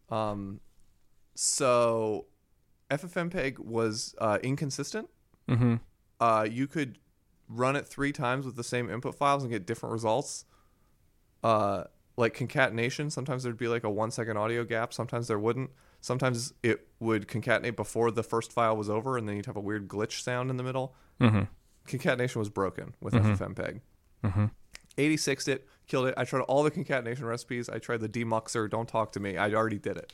So FFmpeg was inconsistent. Mm-hmm. You could run it 3 times with the same input files and get different results. Like concatenation, sometimes there'd be like a 1-second audio gap. Sometimes there wouldn't. Sometimes it would concatenate before the first file was over, and then you'd have a weird glitch sound in the middle. Mm-hmm. Concatenation was broken with Mm-hmm. FFmpeg. Mm-hmm. 86'd it, killed it. I tried all the concatenation recipes. I tried the demuxer. Don't talk to me. I already did it.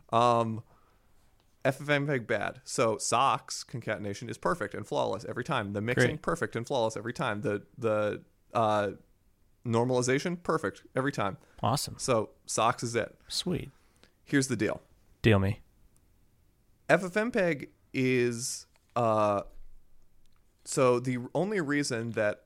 FFmpeg bad. So socks concatenation is perfect and flawless every time. The mixing Great. perfect and flawless every time. The normalization perfect every time. Awesome. So socks is it. Sweet. Here's the deal. Deal me. FFmpeg is so the only reason that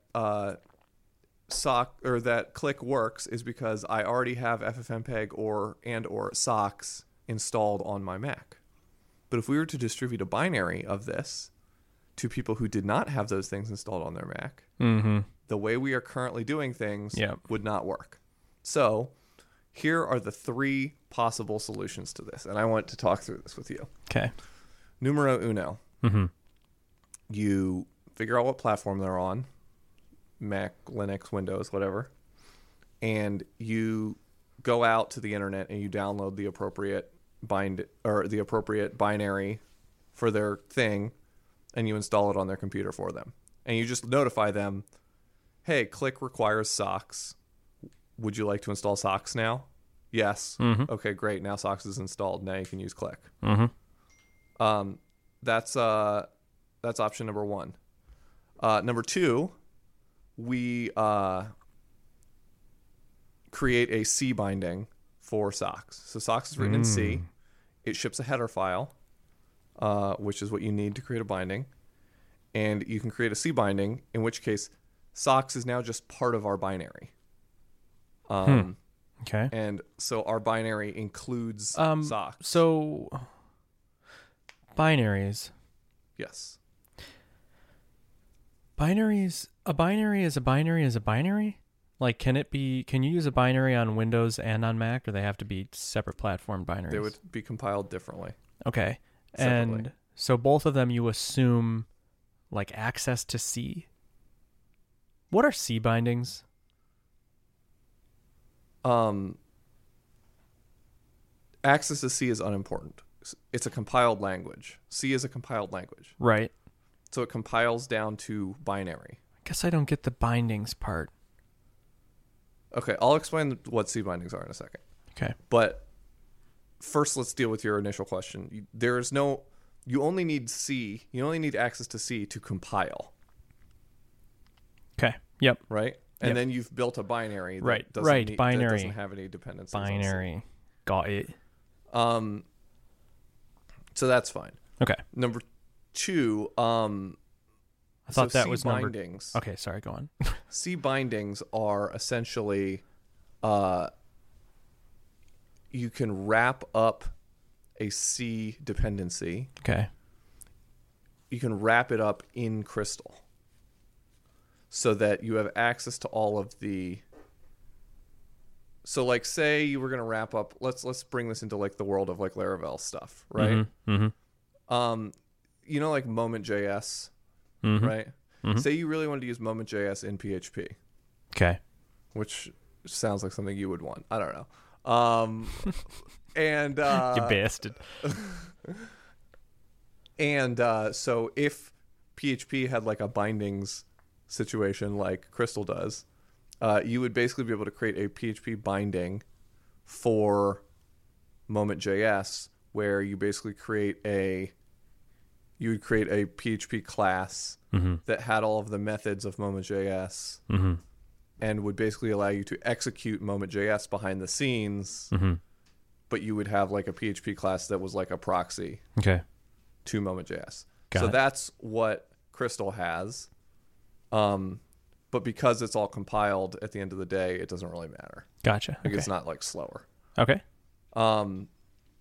that Click works is because I already have FFmpeg or socks installed on my Mac. But if we were to distribute a binary of this to people who did not have those things installed on their Mac, Mm-hmm. the way we are currently doing things Yep. would not work. So here are the 3 possible solutions to this, and I want to talk through this with you. Okay. Numero uno. Mm-hmm. You figure out what platform they're on, Mac, Linux, Windows, whatever, and you go out to the internet and you download the appropriate binary for their thing, and you install it on their computer for them. And you just notify them, hey, Click requires socks. Would you like to install socks now? Yes. Mm-hmm. Okay, great. Now socks is installed. Now you can use Click. Mm-hmm. That's option number 1. Number 2, we create a C binding for socks. So socks is written in C. It ships a header file, which is what you need to create a binding. And you can create a C binding, in which case socks is now just part of our binary. Okay. And so our binary includes socks. So binaries. Yes. Binaries. A binary is a binary is a binary? Like, can you use a binary on Windows and on Mac, or they have to be separate platform binaries? They would be compiled differently. Okay. Separately. And so both of them you assume like access to C. What are C bindings? Access to C is unimportant. It's a compiled language. C is a compiled language. Right. So it compiles down to binary. I guess I don't get the bindings part. Okay, I'll explain what C bindings are in a second. Okay. But first, let's deal with your initial question. You only need C. You only need access to C to compile. Okay. Yep. Right? And Yep. then you've built a binary. That Right. doesn't Right. That Binary. doesn't have any dependencies. on C. Binary. Got it. So that's fine. Okay. Number 2, I thought that C was bindings. Okay, sorry, go on. C bindings are essentially you can wrap up a C dependency. Okay. You can wrap it up in Crystal so that you have access to all of the So like, say you were gonna wrap up. Let's bring this into like the world of like Laravel stuff, right? You know, like Moment.js, right? Say you really wanted to use Moment.js in PHP, Okay. which sounds like something you would want. I don't know. And You bastard. and so if PHP had like a bindings situation like Crystal does, you would basically be able to create a PHP binding for Moment.js where you basically create a PHP class that had all of the methods of Moment.js and would basically allow you to execute Moment.js behind the scenes, but you would have like a PHP class that was like a proxy Okay. to Moment.js. Got So it. that's what Crystal has. But because it's all compiled at the end of the day, it doesn't really matter. Gotcha. Like Okay. it's not like slower. Okay. Long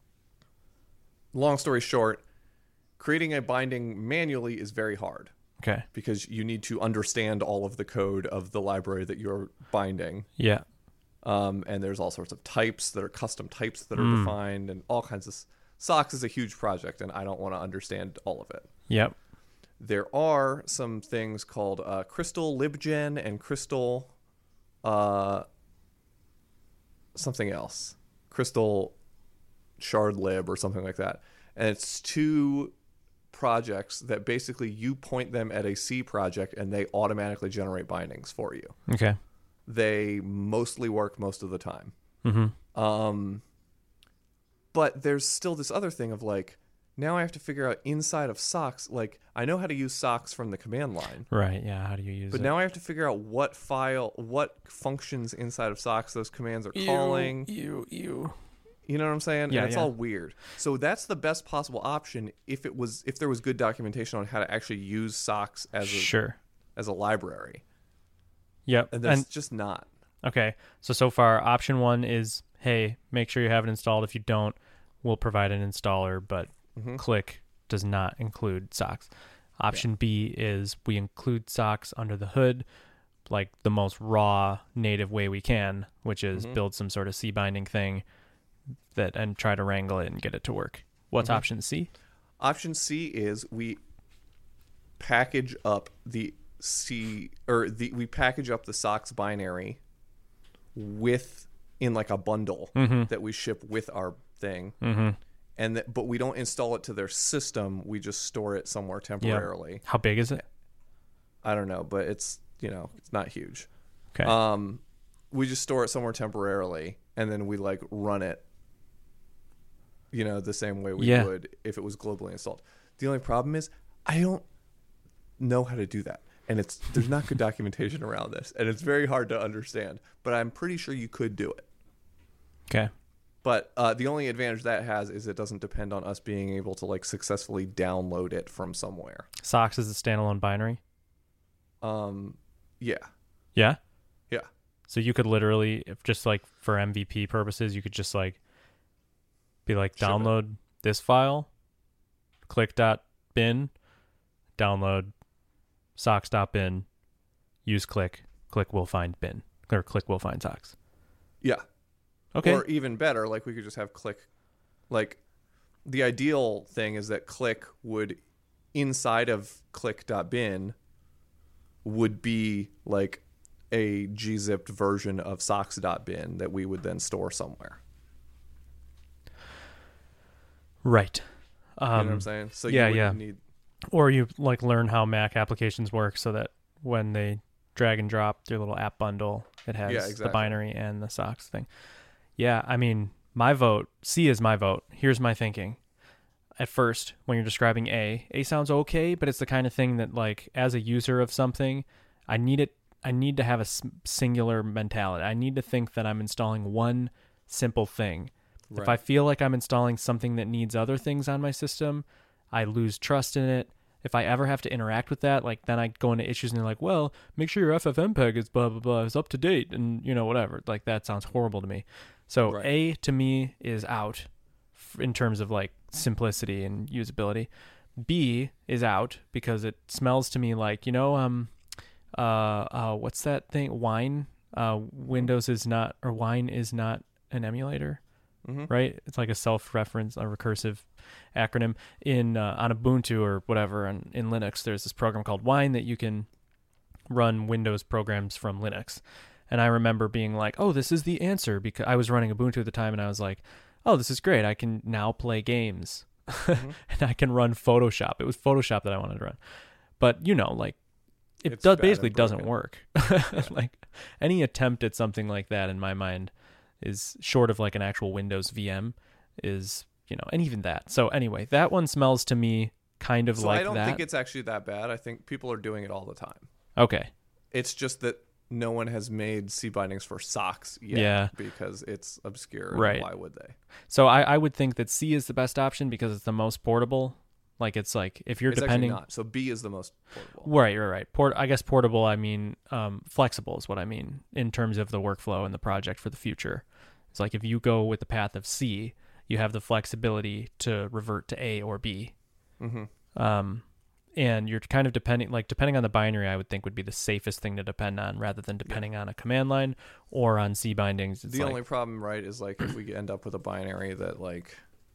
story short, creating a binding manually is very hard Okay. because you need to understand all of the code of the library that you're binding. Yeah. And there's all sorts of types that are custom types that are defined and all kinds of... SOX is a huge project, and I don't want to understand all of it. Yep. There are some things called Crystal libgen and Crystal something else. Crystal shardlib or something like that. And it's two projects that basically you point them at a C project and they automatically generate bindings for you. Okay. They mostly work most of the time. But there's still this other thing of like, now I have to figure out inside of SOX, like I know how to use SOX from the command line. Right. Yeah. How do you use But it? now I have to figure out what functions inside of SOX those commands are calling. You. You know what I'm saying? Yeah, And it's yeah. all weird. So that's the best possible option if there was good documentation on how to actually use SOX as Sure. a library. Yep. And there's just not. Okay. So far, option one is, hey, make sure you have it installed. If you don't, we'll provide an installer, but Click does not include SOX. Option B is we include SOX under the hood, like the most raw native way we can, which is build some sort of C binding thing and try to wrangle it and get it to work. What's option C? Option C is we package up the SOX binary in like a bundle that we ship with our thing. But we don't install it to their system. We just store it somewhere temporarily. How big is it? I don't know, but it's not huge. Okay. We just store it somewhere temporarily, and then we like run it, the same way we would if it was globally installed. The only problem is I don't know how to do that, and there's not good documentation around this, and it's very hard to understand. But I'm pretty sure you could do it. Okay. But the only advantage that has is it doesn't depend on us being able to like successfully download it from somewhere. SOX is a standalone binary? Yeah. Yeah? Yeah. So you could literally, if just like for MVP purposes, you could just like be like, Ship it. download this file, click.bin, download sox.bin, use click will find bin, or click will find SOX. Yeah. Okay. Or even better, like we could just have click. Like the ideal thing is that click would, inside of click.bin, would be like a gzipped version of sox.bin that we would then store somewhere. Right. You know what I'm saying? So yeah, you yeah. wouldn't need... Or you like learn how Mac applications work so that when they drag and drop their little app bundle, it has Yeah, the exactly. binary and the SOX thing. Yeah, I mean, my vote, C is my vote. Here's my thinking. At first, when you're describing A sounds okay, but it's the kind of thing that like as a user of something, I need to have a singular mentality. I need to think that I'm installing one simple thing. Right. If I feel like I'm installing something that needs other things on my system, I lose trust in it. If I ever have to interact with that, like then I go into issues and they're like, well, make sure your FFmpeg is blah, blah, blah, is up to date and, whatever. Like that sounds horrible to me. So Right. A to me is out in terms of like simplicity and usability. B is out because it smells to me like, what's that thing? Wine Windows is not, or Wine is not an emulator, right? It's like a self-reference, a recursive acronym in on Ubuntu or whatever. And in Linux, there's this program called Wine that you can run Windows programs from Linux. And I remember being like, oh, this is the answer, because I was running Ubuntu at the time, and I was like, oh, this is great. I can now play games and I can run Photoshop. It was Photoshop that I wanted to run. But, like, it basically doesn't work. Like, any attempt at something like that, in my mind, is short of like an actual Windows VM is, and even that. So anyway, that one smells to me kind of like that. I don't think it's actually that bad. I think people are doing it all the time. Okay. It's just that no one has made C bindings for socks yet. Yeah. Because it's obscure. Right. Why would they? So I would think that C is the best option because it's the most portable. Like, it's like, if you're depending... Actually not. So B is the most portable. Right. I guess portable, I mean, flexible is what I mean in terms of the workflow and the project for the future. It's like, if you go with the path of C, you have the flexibility to revert to A or B. And you're kind of depending on the binary, I would think would be the safest thing to depend on rather than depending on a command line or on C bindings. The only problem, right, is like if we end up with a binary that like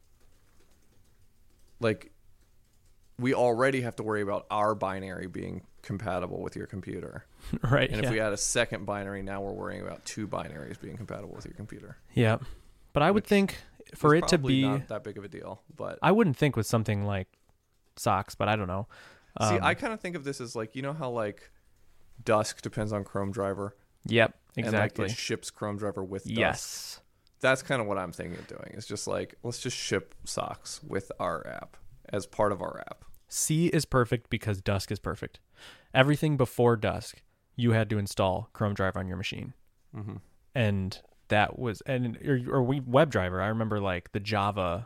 we already have to worry about our binary being compatible with your computer. Right. And if we add a second binary, now we're worrying about two binaries being compatible with your computer. Yeah. But I would think for it to be not that big of a deal, but I wouldn't think with something like socks, but I don't know. See, I kind of think of this as like, how like Dusk depends on Chrome driver. Yep, exactly. And like it ships Chrome driver with Dusk. Yes. That's kind of what I'm thinking of doing. It's just like, let's just ship socks with our app as part of our app. C is perfect because Dusk is perfect. Everything before Dusk, you had to install Chrome driver on your machine. And that was, or WebDriver. I remember like the Java,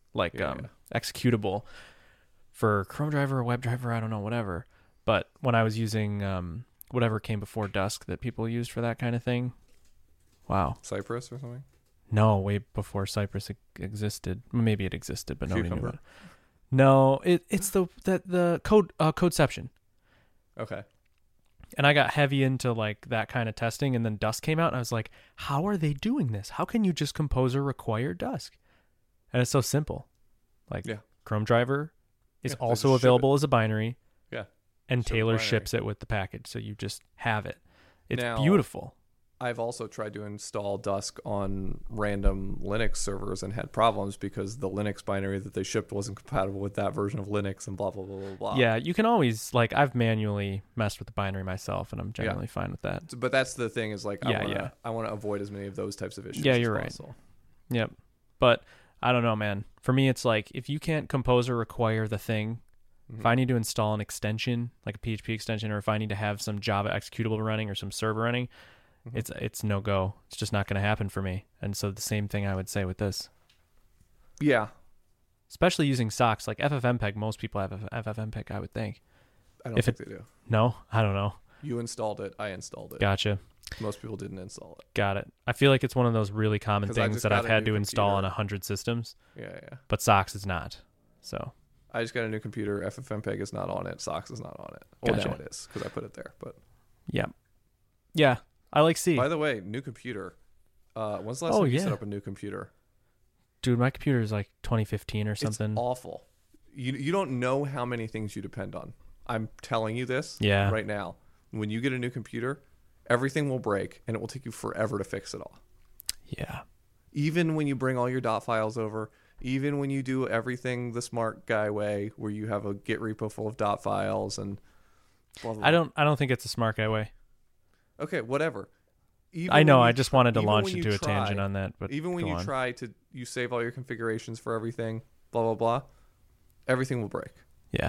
executable for Chrome driver or WebDriver, I don't know, whatever. But when I was using whatever came before Dusk that people used for that kind of thing, wow. Cypress or something? No, way before Cypress existed. Maybe it existed, but nobody knew Cucumber? about it. No, it's the Codeception. Okay. And I got heavy into like that kind of testing, and then Dusk came out, and I was like, how are they doing this? How can you just compose or require Dusk? And it's so simple. Like Chrome driver is also available as a binary. Yeah. And Taylor ships it with the package, so you just have it. It's beautiful. I've also tried to install Dusk on random Linux servers and had problems because the Linux binary that they shipped wasn't compatible with that version of Linux and blah, blah, blah, blah, blah. Yeah, you can always, I've manually messed with the binary myself, and I'm generally fine with that. But that's the thing is, I want to avoid as many of those types of issues as you're possible. Right. Yep. But I don't know, man. For me, it's like, if you can't compose or require the thing, if I need to install an extension, like a PHP extension, or if I need to have some Java executable running or some server running, it's no go. It's just not going to happen for me. And so the same thing I would say with this. Yeah. Especially using socks like FFmpeg. Most people have FFmpeg, I would think. I don't think they do. No, I don't know. You installed it. I installed it. Gotcha. Most people didn't install it. Got it. I feel like it's one of those really common things that I've had to install on 100 systems. Yeah. But socks is not. So I just got a new computer. FFmpeg is not on it. Socks is not on it. Well, gotcha. now it is because I put it there. But yeah. I like C. By the way, new computer. When's the last time you set up a new computer? Dude, my computer is like 2015 or something. It's awful. You don't know how many things you depend on. I'm telling you this right now. When you get a new computer, everything will break, and it will take you forever to fix it all. Yeah. Even when you bring all your dot files over, even when you do everything the smart guy way, where you have a Git repo full of dot files and blah, blah, blah. I don't think it's a smart guy way. Okay, whatever. I know. I just wanted to launch into a tangent on that, but even when you save all your configurations for everything, blah blah blah, everything will break. Yeah.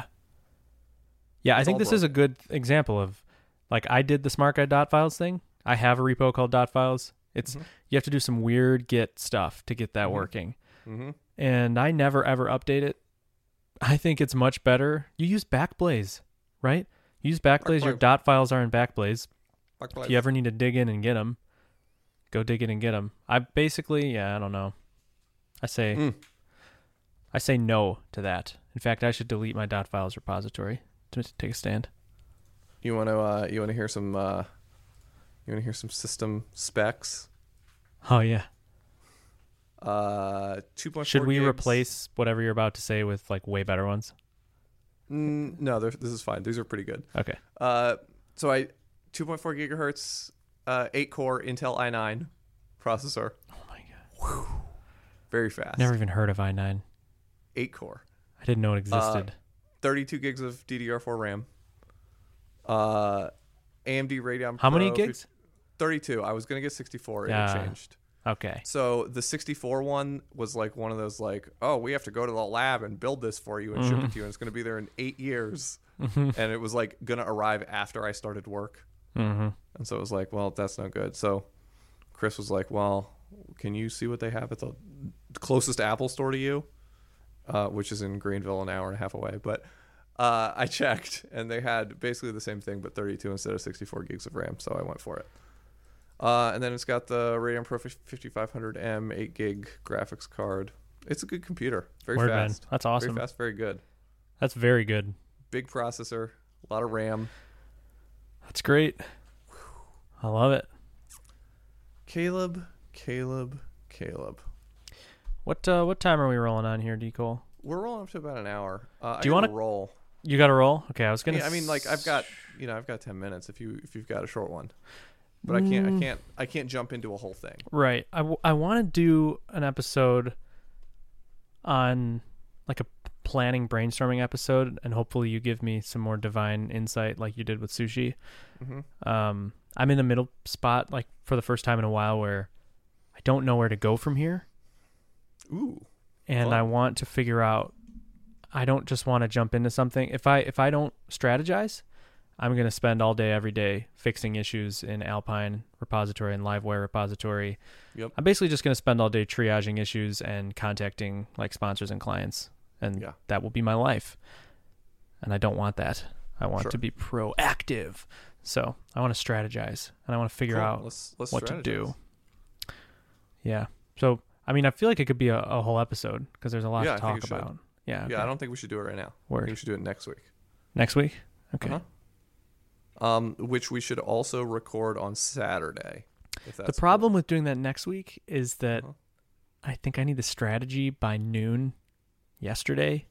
I think this is a good example of, like, I did the smart guy dot files thing. I have a repo called dot files. It's you have to do some weird Git stuff to get that working, and I never ever update it. I think it's much better. You use Backblaze, right? You use Backblaze. Your dot files are in Backblaze. If you ever need to dig in and get them, go dig in and get them. I basically, I don't know. I say no to that. In fact, I should delete my dot files repository to take a stand. You want to hear some You want to hear some system specs? Oh yeah. 2.4 Should we gigs. replace whatever you're about to say with like way better ones? No, this is fine. These are pretty good. Okay. So I 2.4 gigahertz, 8-core Intel i9 processor. Oh my god. Very fast. Never even heard of i9. 8-core. I didn't know it existed. 32 gigs of DDR4 RAM. AMD Radeon How Pro many gigs? 32. I was going to get 64. Yeah. It changed. Okay. So the 64 one was like one of those like, oh, we have to go to the lab and build this for you and ship it to you. And it's going to be there in 8 years. And it was like going to arrive after I started work. Mm-hmm. And so it was like, well, that's no good. So Chris was like, well, can you see what they have at the closest Apple store to you? Which is in Greenville, an hour and a half away. But I checked, and they had basically the same thing, but 32 instead of 64 gigs of RAM. So I went for it. And then it's got the Radeon Pro 5500M 8 gig graphics card. It's a good computer. Very Word, man. fast. That's awesome. Very fast, very good. That's very good. Big processor, a lot of RAM. That's great. I love it. Caleb. What time are we rolling on here, D. Cole? We're rolling up to about an hour. Do you want to roll? You got to roll? Okay, I was gonna. Yeah, I mean, like I've got 10 minutes if you've got a short one, but I can't jump into a whole thing. Right. I want to do an episode on like a planning brainstorming episode, and hopefully you give me some more divine insight like you did with sushi. Mm-hmm. I'm in the middle spot, like for the first time in a while, where I don't know where to go from here. Ooh. And Fun. I want to figure out. I don't just want to jump into something. If I don't strategize, I'm going to spend all day, every day fixing issues in Alpine repository and Livewire repository. Yep. I'm basically just going to spend all day triaging issues and contacting like sponsors and clients. And that will be my life. And I don't want that. I want to be proactive. So I want to strategize and I want to figure out let's what to do. Yeah. So, I mean, I feel like it could be a whole episode because there's a lot to talk about. Yeah. Okay. Yeah, I don't think we should do it right now. Word. I think we should do it next week. Next week? Okay. Which we should also record on Saturday. If that's the problem with doing that next week is that I think I need the strategy by noon yesterday.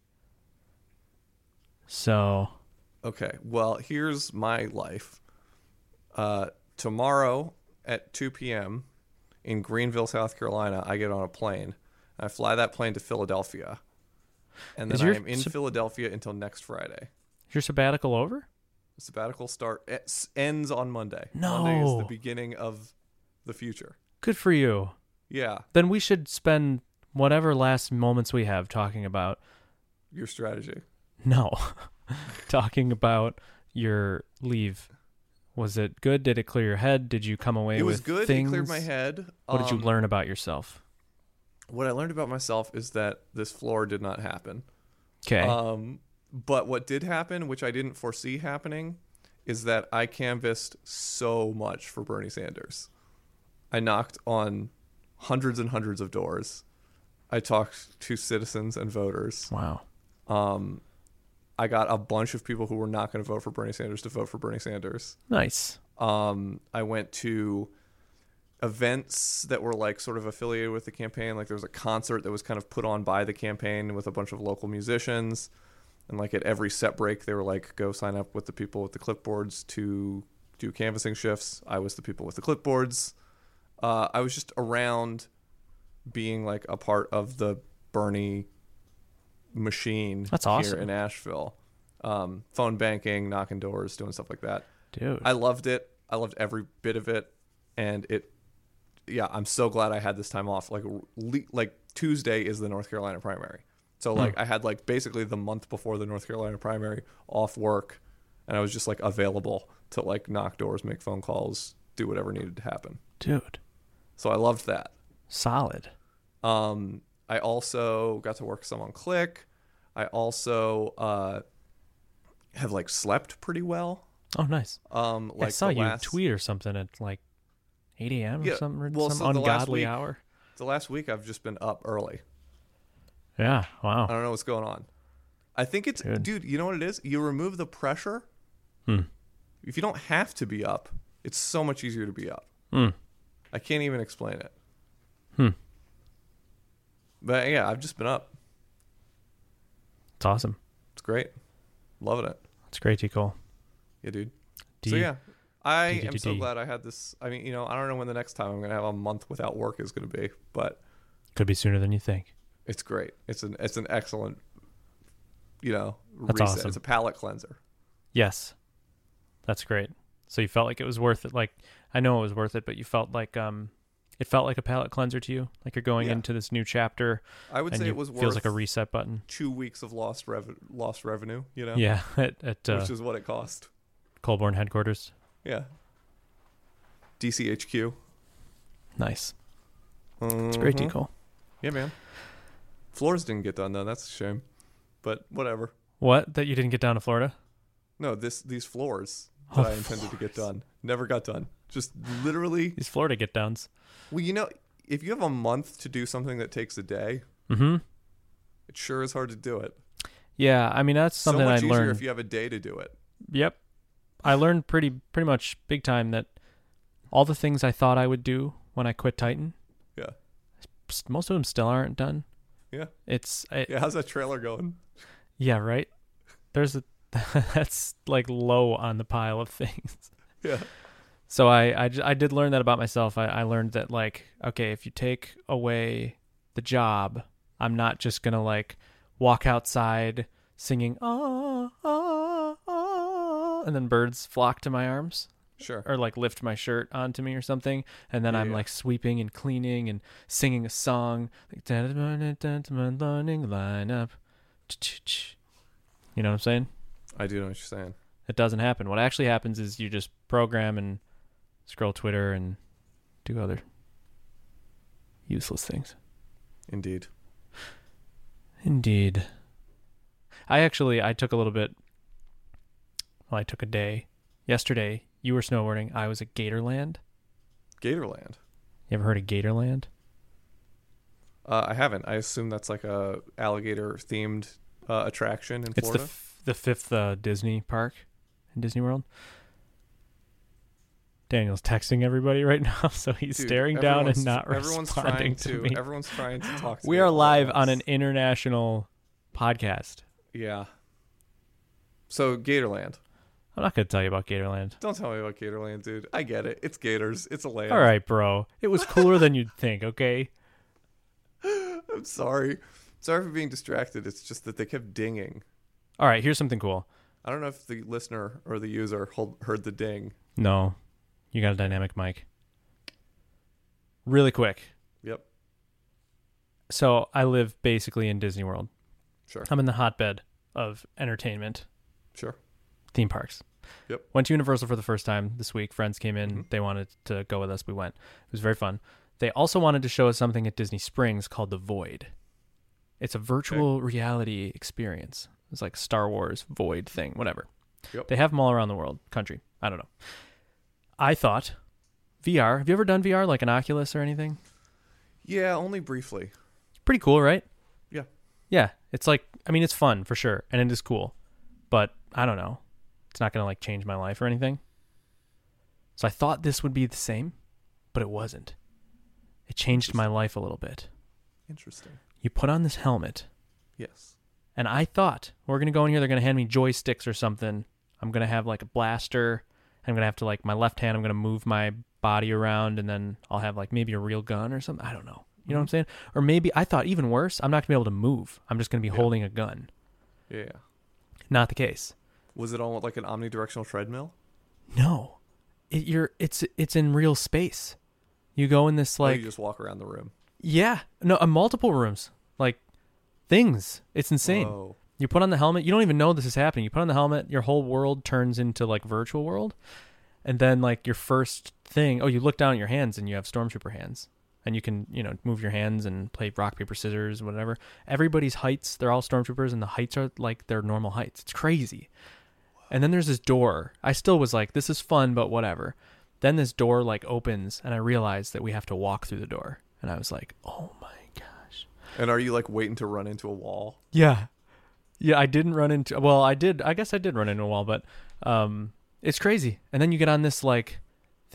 So. Okay. Well, here's my life. Tomorrow at 2 p.m. in Greenville, South Carolina, I get on a plane. I fly that plane to Philadelphia. And then I am in Philadelphia until next Friday. Is your sabbatical over? The sabbatical ends on Monday. No. Monday is the beginning of the future. Good for you. Yeah. Then we should spend whatever last moments we have talking about your strategy. No. Talking about your leave. Was it good? Did it clear your head? Did you come away with things? It was good. It cleared my head. What did you learn about yourself? What I learned about myself is that this floor did not happen. Okay. But what did happen, which I didn't foresee happening, is that I canvassed so much for Bernie Sanders. I knocked on hundreds and hundreds of doors. I talked to citizens and voters. Wow. I got a bunch of people who were not going to vote for Bernie Sanders to vote for Bernie Sanders. Nice. I went to events that were like sort of affiliated with the campaign. Like there was a concert that was kind of put on by the campaign with a bunch of local musicians. And like at every set break, they were like, go sign up with the people with the clipboards to do canvassing shifts. I was the people with the clipboards. I was just around being like a part of the Bernie machine. That's awesome. Here in Asheville. Phone banking, knocking doors, doing stuff like that. Dude. I loved it. I loved every bit of it. And I'm so glad I had this time off. Like Tuesday is the North Carolina primary. So like I had like basically the month before the North Carolina primary off work, and I was just like available to like knock doors, make phone calls, do whatever needed to happen. Dude. So I loved that. Solid. I also got to work some on Click. I also have like slept pretty well. Oh, nice. Like I saw you tweet or something at like 8 a.m. or something, some ungodly hour. The last week I've just been up early. Yeah, wow. I don't know what's going on. I think dude, you know what it is? You remove the pressure. If you don't have to be up, It's so much easier to be up. Mm. I can't even explain it. Hmm. But yeah, I've just been up. It's awesome. It's great. Loving it. It's great, Cole. Yeah, dude. Do So you- yeah, I D- am D- so D. glad I had this. I mean, I don't know when the next time I'm going to have a month without work is going to be, but Could be sooner than you think. it's great. It's an excellent, That's reset. awesome. It's a palate cleanser. Yes. That's great. So you felt like it was worth it. Like, I know it was worth it, but you felt like it felt like a palate cleanser to you. Like you're going Yeah. into this new chapter. I would and say you- it was worth feels like a reset button. 2 weeks of lost revenue, Yeah, at which is what it cost. Colborne headquarters. Yeah. DCHQ. Nice. It's great, Mhm. Cole. Yeah, man. Floors didn't get done though. That's a shame. But whatever. What? That you didn't get down to Florida? No, these floors Oh, that I intended to get done never got done. Just literally. These Florida get downs. Well, if you have a month to do something that takes a day, Mm-hmm. it sure is hard to do it. Yeah, I mean that's something so much I easier learned. if you have a day to do it. Yep. I learned pretty much big time that all the things I thought I would do when I quit Titan, Yeah. most of them still aren't done. Yeah. Yeah, How's that trailer going? right. There's a that's like low on the pile of things. Yeah. So I did learn that about myself. I learned that like, okay, if you take away the job, I'm not just gonna like walk outside singing ah ah ah, and then birds flock to my arms. Sure. Or like lift my shirt onto me or something, and then I'm Yeah. like sweeping and cleaning and singing a song like learning lineup. You know what I'm saying? I do know what you're saying. It doesn't happen. What actually happens is you just program and scroll Twitter and do other useless things. Indeed. Indeed. I took a little bit. Well, I took a day. Yesterday, you were snowboarding. I was at Gatorland. Gatorland. You ever heard of Gatorland? I haven't. I assume that's like a alligator themed attraction in Florida. It's the fifth Disney park in Disney World. Daniel's texting everybody right now, so he's Dude, staring down and everyone's- not everyone's responding trying to me. Everyone's trying to talk to We me are all at live on an once. international podcast. Yeah. So Gatorland. I'm not going to tell you about Gatorland. Don't tell me about Gatorland, dude. I get it. It's gators. It's a land. All right, bro. It was cooler than you'd think, okay? I'm sorry. Sorry for being distracted. It's just that they kept dinging. All right, here's something cool. I don't know if the listener or the user heard the ding. No, you got a dynamic mic. Really quick. Yep. So I live basically in Disney World. Sure. I'm in the hotbed of entertainment, Sure. theme parks. Yep. Went to Universal for the first time this week. Friends came in. Mhm. They wanted to go with us. We went. It was very fun. They also wanted to show us something at Disney Springs called The Void. It's a virtual reality experience. It's like Star Wars Void thing, whatever. Yep. They have them all around the world, country. I don't know. I thought VR. Have you ever done VR, like an Oculus or anything? Yeah, only briefly. It's pretty cool, right? Yeah. Yeah. It's like, I mean, it's fun for sure, and it is cool. But I don't know. It's not going to like change my life or anything. So I thought this would be the same, but it wasn't. It changed my life a little bit. Interesting. You put on this helmet, Yes. and I thought we're going to go in here, they're going to hand me joysticks or something. I'm going to have like a blaster. I'm going to have to like my left hand, I'm going to move my body around, and then I'll have like maybe a real gun or something. I don't know. You know what I'm saying? Or maybe I thought even worse, I'm not going to be able to move. I'm just going to be holding a gun. Yeah. Not the case. Was it on like an omnidirectional treadmill? No. It's in real space. You go in this Or like you just walk around the room? yeah, no, multiple rooms. Like things. It's insane. Whoa. You put on the helmet, you don't even know this is happening. You put on the helmet, your whole world turns into like virtual world. And then like your first thing, you look down at your hands and you have stormtrooper hands. And you can, move your hands and play rock, paper, scissors, whatever. Everybody's heights, they're all stormtroopers, and the heights are like their normal heights. It's crazy. And then there's this door. I still was like, this is fun, but whatever. Then this door like opens, and I realized that we have to walk through the door. And I was like, oh my gosh. And are you like waiting to run into a wall? Yeah. Yeah, I didn't run into, well, I guess I did run into a wall, but it's crazy. And then you get on this like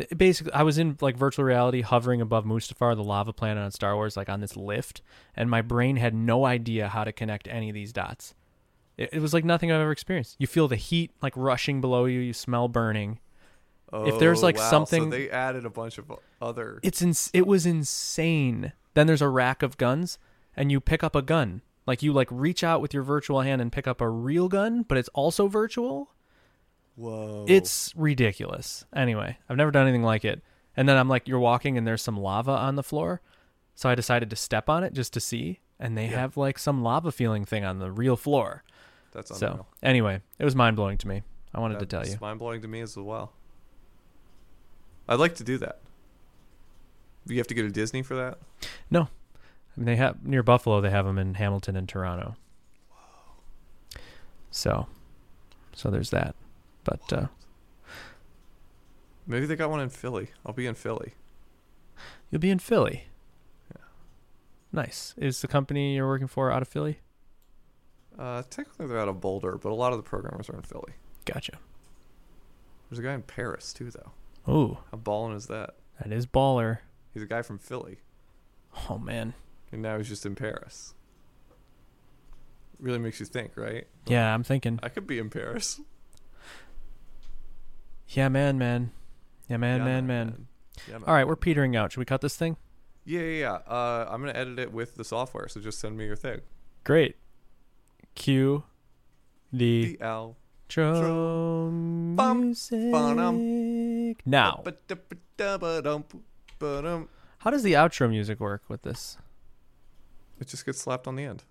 Basically, I was in like virtual reality, hovering above Mustafar, the lava planet on Star Wars, like on this lift, and my brain had no idea how to connect any of these dots. It was like nothing I've ever experienced. You feel the heat like rushing below you. You smell burning. If there's like wow. something, So they added a bunch of other. it was insane. Then there's a rack of guns, and you pick up a gun. Like you like reach out with your virtual hand and pick up a real gun, but it's also virtual. Whoa. It's ridiculous. Anyway, I've never done anything like it. And then I'm like, you're walking and there's some lava on the floor. So I decided to step on it just to see. And they have like some lava feeling thing on the real floor. That's unreal. So anyway, it was mind blowing to me. I wanted to tell you. It's mind blowing to me as well. I'd like to do that. Do you have to go to Disney for that? No. I mean, they have near Buffalo, they have them in Hamilton and Toronto. Whoa. So there's that. But maybe they got one in Philly. I'll be in Philly. You'll be in Philly. Yeah. Nice. Is the company you're working for out of Philly? Technically they're out of Boulder, but a lot of the programmers are in Philly. Gotcha. There's a guy in Paris too, though. Ooh, How ballin' is that? that is baller. He's a guy from Philly, Oh man. and now he's just in Paris. Really makes you think, right? Yeah, I'm thinking. I could be in Paris. Yeah, man. Yeah, man. Yeah, man. All right, we're petering out. Should we cut this thing? Yeah. I'm gonna edit it with the software, so just send me your thing. Great. Cue the The L. intro music. Now, how does the outro music work with this? It just gets slapped on the end.